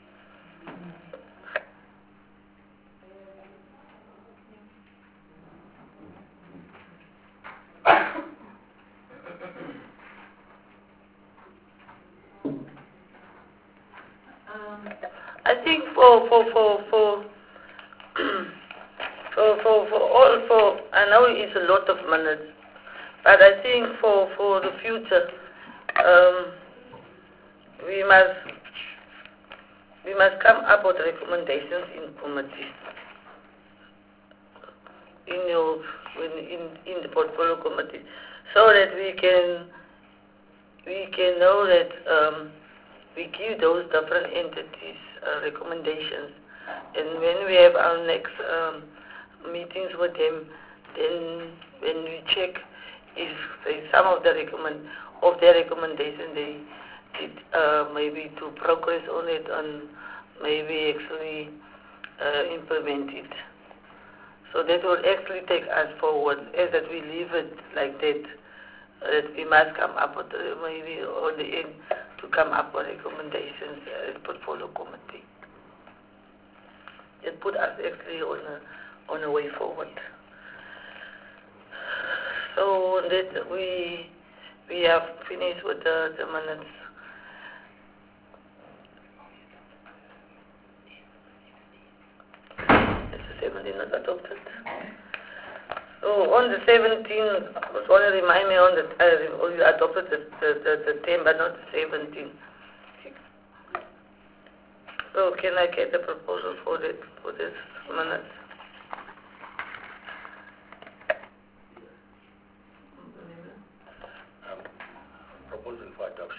I think for for for for for for for all for I know it's a lot of minutes, but I think for for the future, um, we must we must come up with recommendations in committee, in your in in in the portfolio committee, so that we can we can know that um, we give those different entities uh, recommendations, and when we have our next um, meetings with them, then when we check if they, some of the recommend of their recommendation they did uh, maybe to progress on it and maybe actually uh, implement it. So that will actually take us forward, as that we leave it like that. That we must come up with uh, maybe on the end to come up with recommendations as portfolio committee. It put us actually on a on a way forward. So that we we have finished with the, the minutes. It's the seventeenth not adopted. So on the seventeenth, I was want to remind me on the uh, you adopted the, the, the, the ten, but not the seventeenth. So can I get a proposal for it for this minute? Um, proposal for adoption.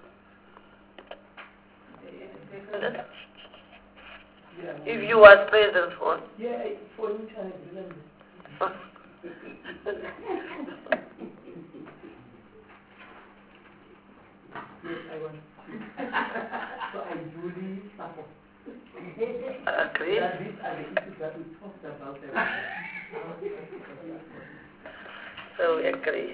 If you are present for. Yeah, for each and remember. Yes, I want. So I duly support. Agree. That these are the issues that we talked about. So we agree.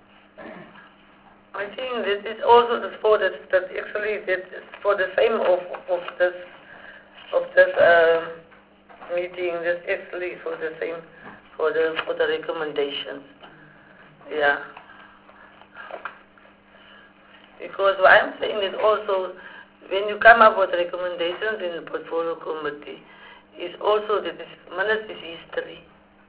I think this is also the for that that actually that is for the same of of this of this uh, meeting. This actually for the same for the for the recommendations. Yeah. Because what I'm saying is also when you come up with recommendations in the portfolio committee, is also that this minutes is history.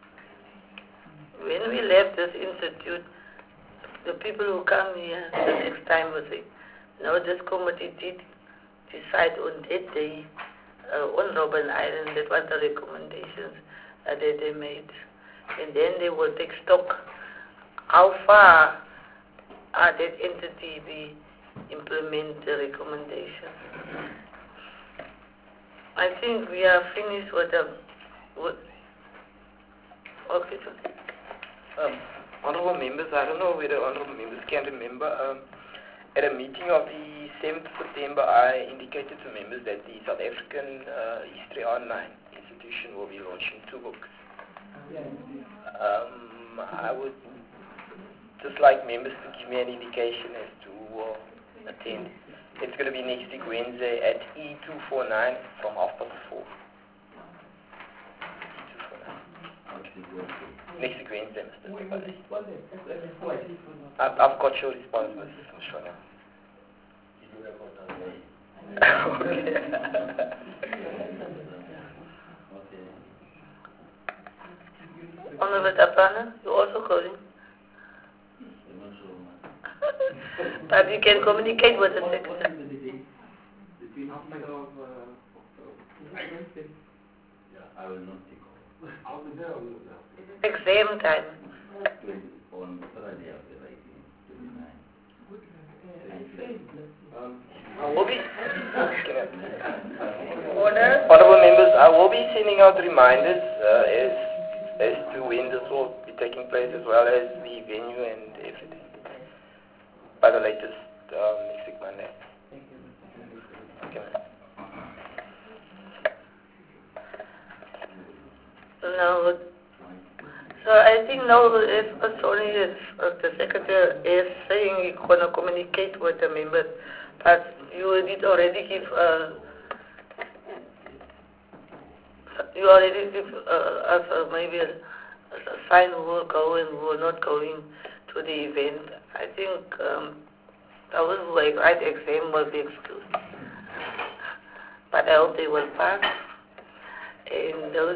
When we left this institute, the people who come here the next time will say, no, this committee did decide on that day uh, on Robben Island, that was the recommendations uh, that they made. And then they will take stock how far are that entity be implement the recommendations. I think we are finished with the with, okay. Um, honorable members, I don't know whether honorable members can remember, um, at a meeting of the seventh of September, I indicated to members that the South African uh, History Online institution will be launching two books. Um, I would just like members to give me an indication as to who will attend. It's going to be next week Wednesday at E two forty-nine from half past four. Next week Wednesday, Mister I've, I've got your response, Mister Shona. Honorable Tapana, you also calling? But you can communicate with the secretary. I will not take over. I'll be there. Exam time. On Friday, I'll be writing twenty-nine. Um, I will be, Order. honorable members, I will be sending out reminders uh, as, as to when this will be taking place, as well as the venue and everything, by the latest um, next week Monday. Okay. No. So I think now if uh, sorry, if uh, the secretary is saying he's going to communicate with the members, but you did already give uh, you already give uh, us uh, maybe a, a sign who will go and who will not going to the event. I think um, those who write exam will be excused, but I hope they will pass. And those,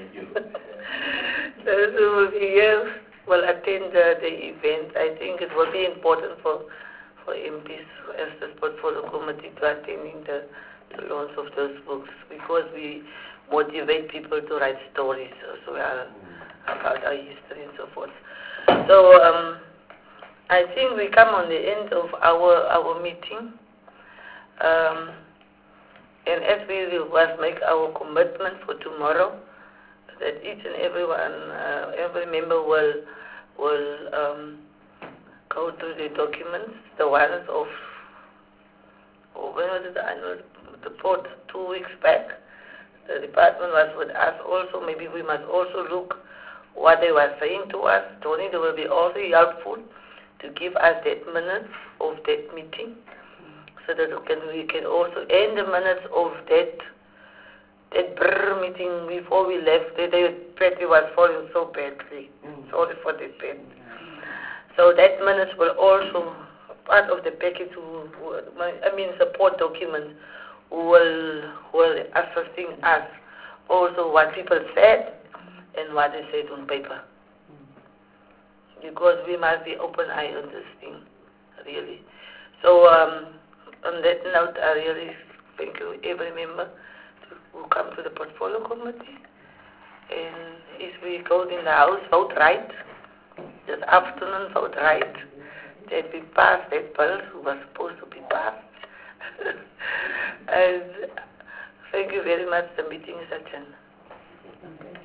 those who will be here will attend the, the event. I think it will be important for for M Ps as the portfolio committee to attending the, the launch of those books, because we motivate people to write stories as well about our history and so forth. So um, I think we come on the end of our our meeting. Um, And as we must make our commitment for tomorrow, that each and everyone, uh, every member will will um, go through the documents, the ones of, or when was it, the annual report two weeks back. The department was with us also. Maybe we must also look what they were saying to us. Tony, they will be also helpful to give us that minutes of that meeting, so that we can, we can also end the minutes of that that brr meeting before we left. The day Patty was falling so badly. Mm. Sorry for the Pat. So that minutes will also part of the package. Who, who, I mean, support documents will will assisting us also what people said and what they said on paper. Mm. Because we must be open eye on this thing, really. So. Um, On that note, I really thank you, every member who come to the portfolio committee. And if we go in the house, vote right. This afternoon, vote right. That we pass that bill who was supposed to be passed. And thank you very much. The meeting is adjourned.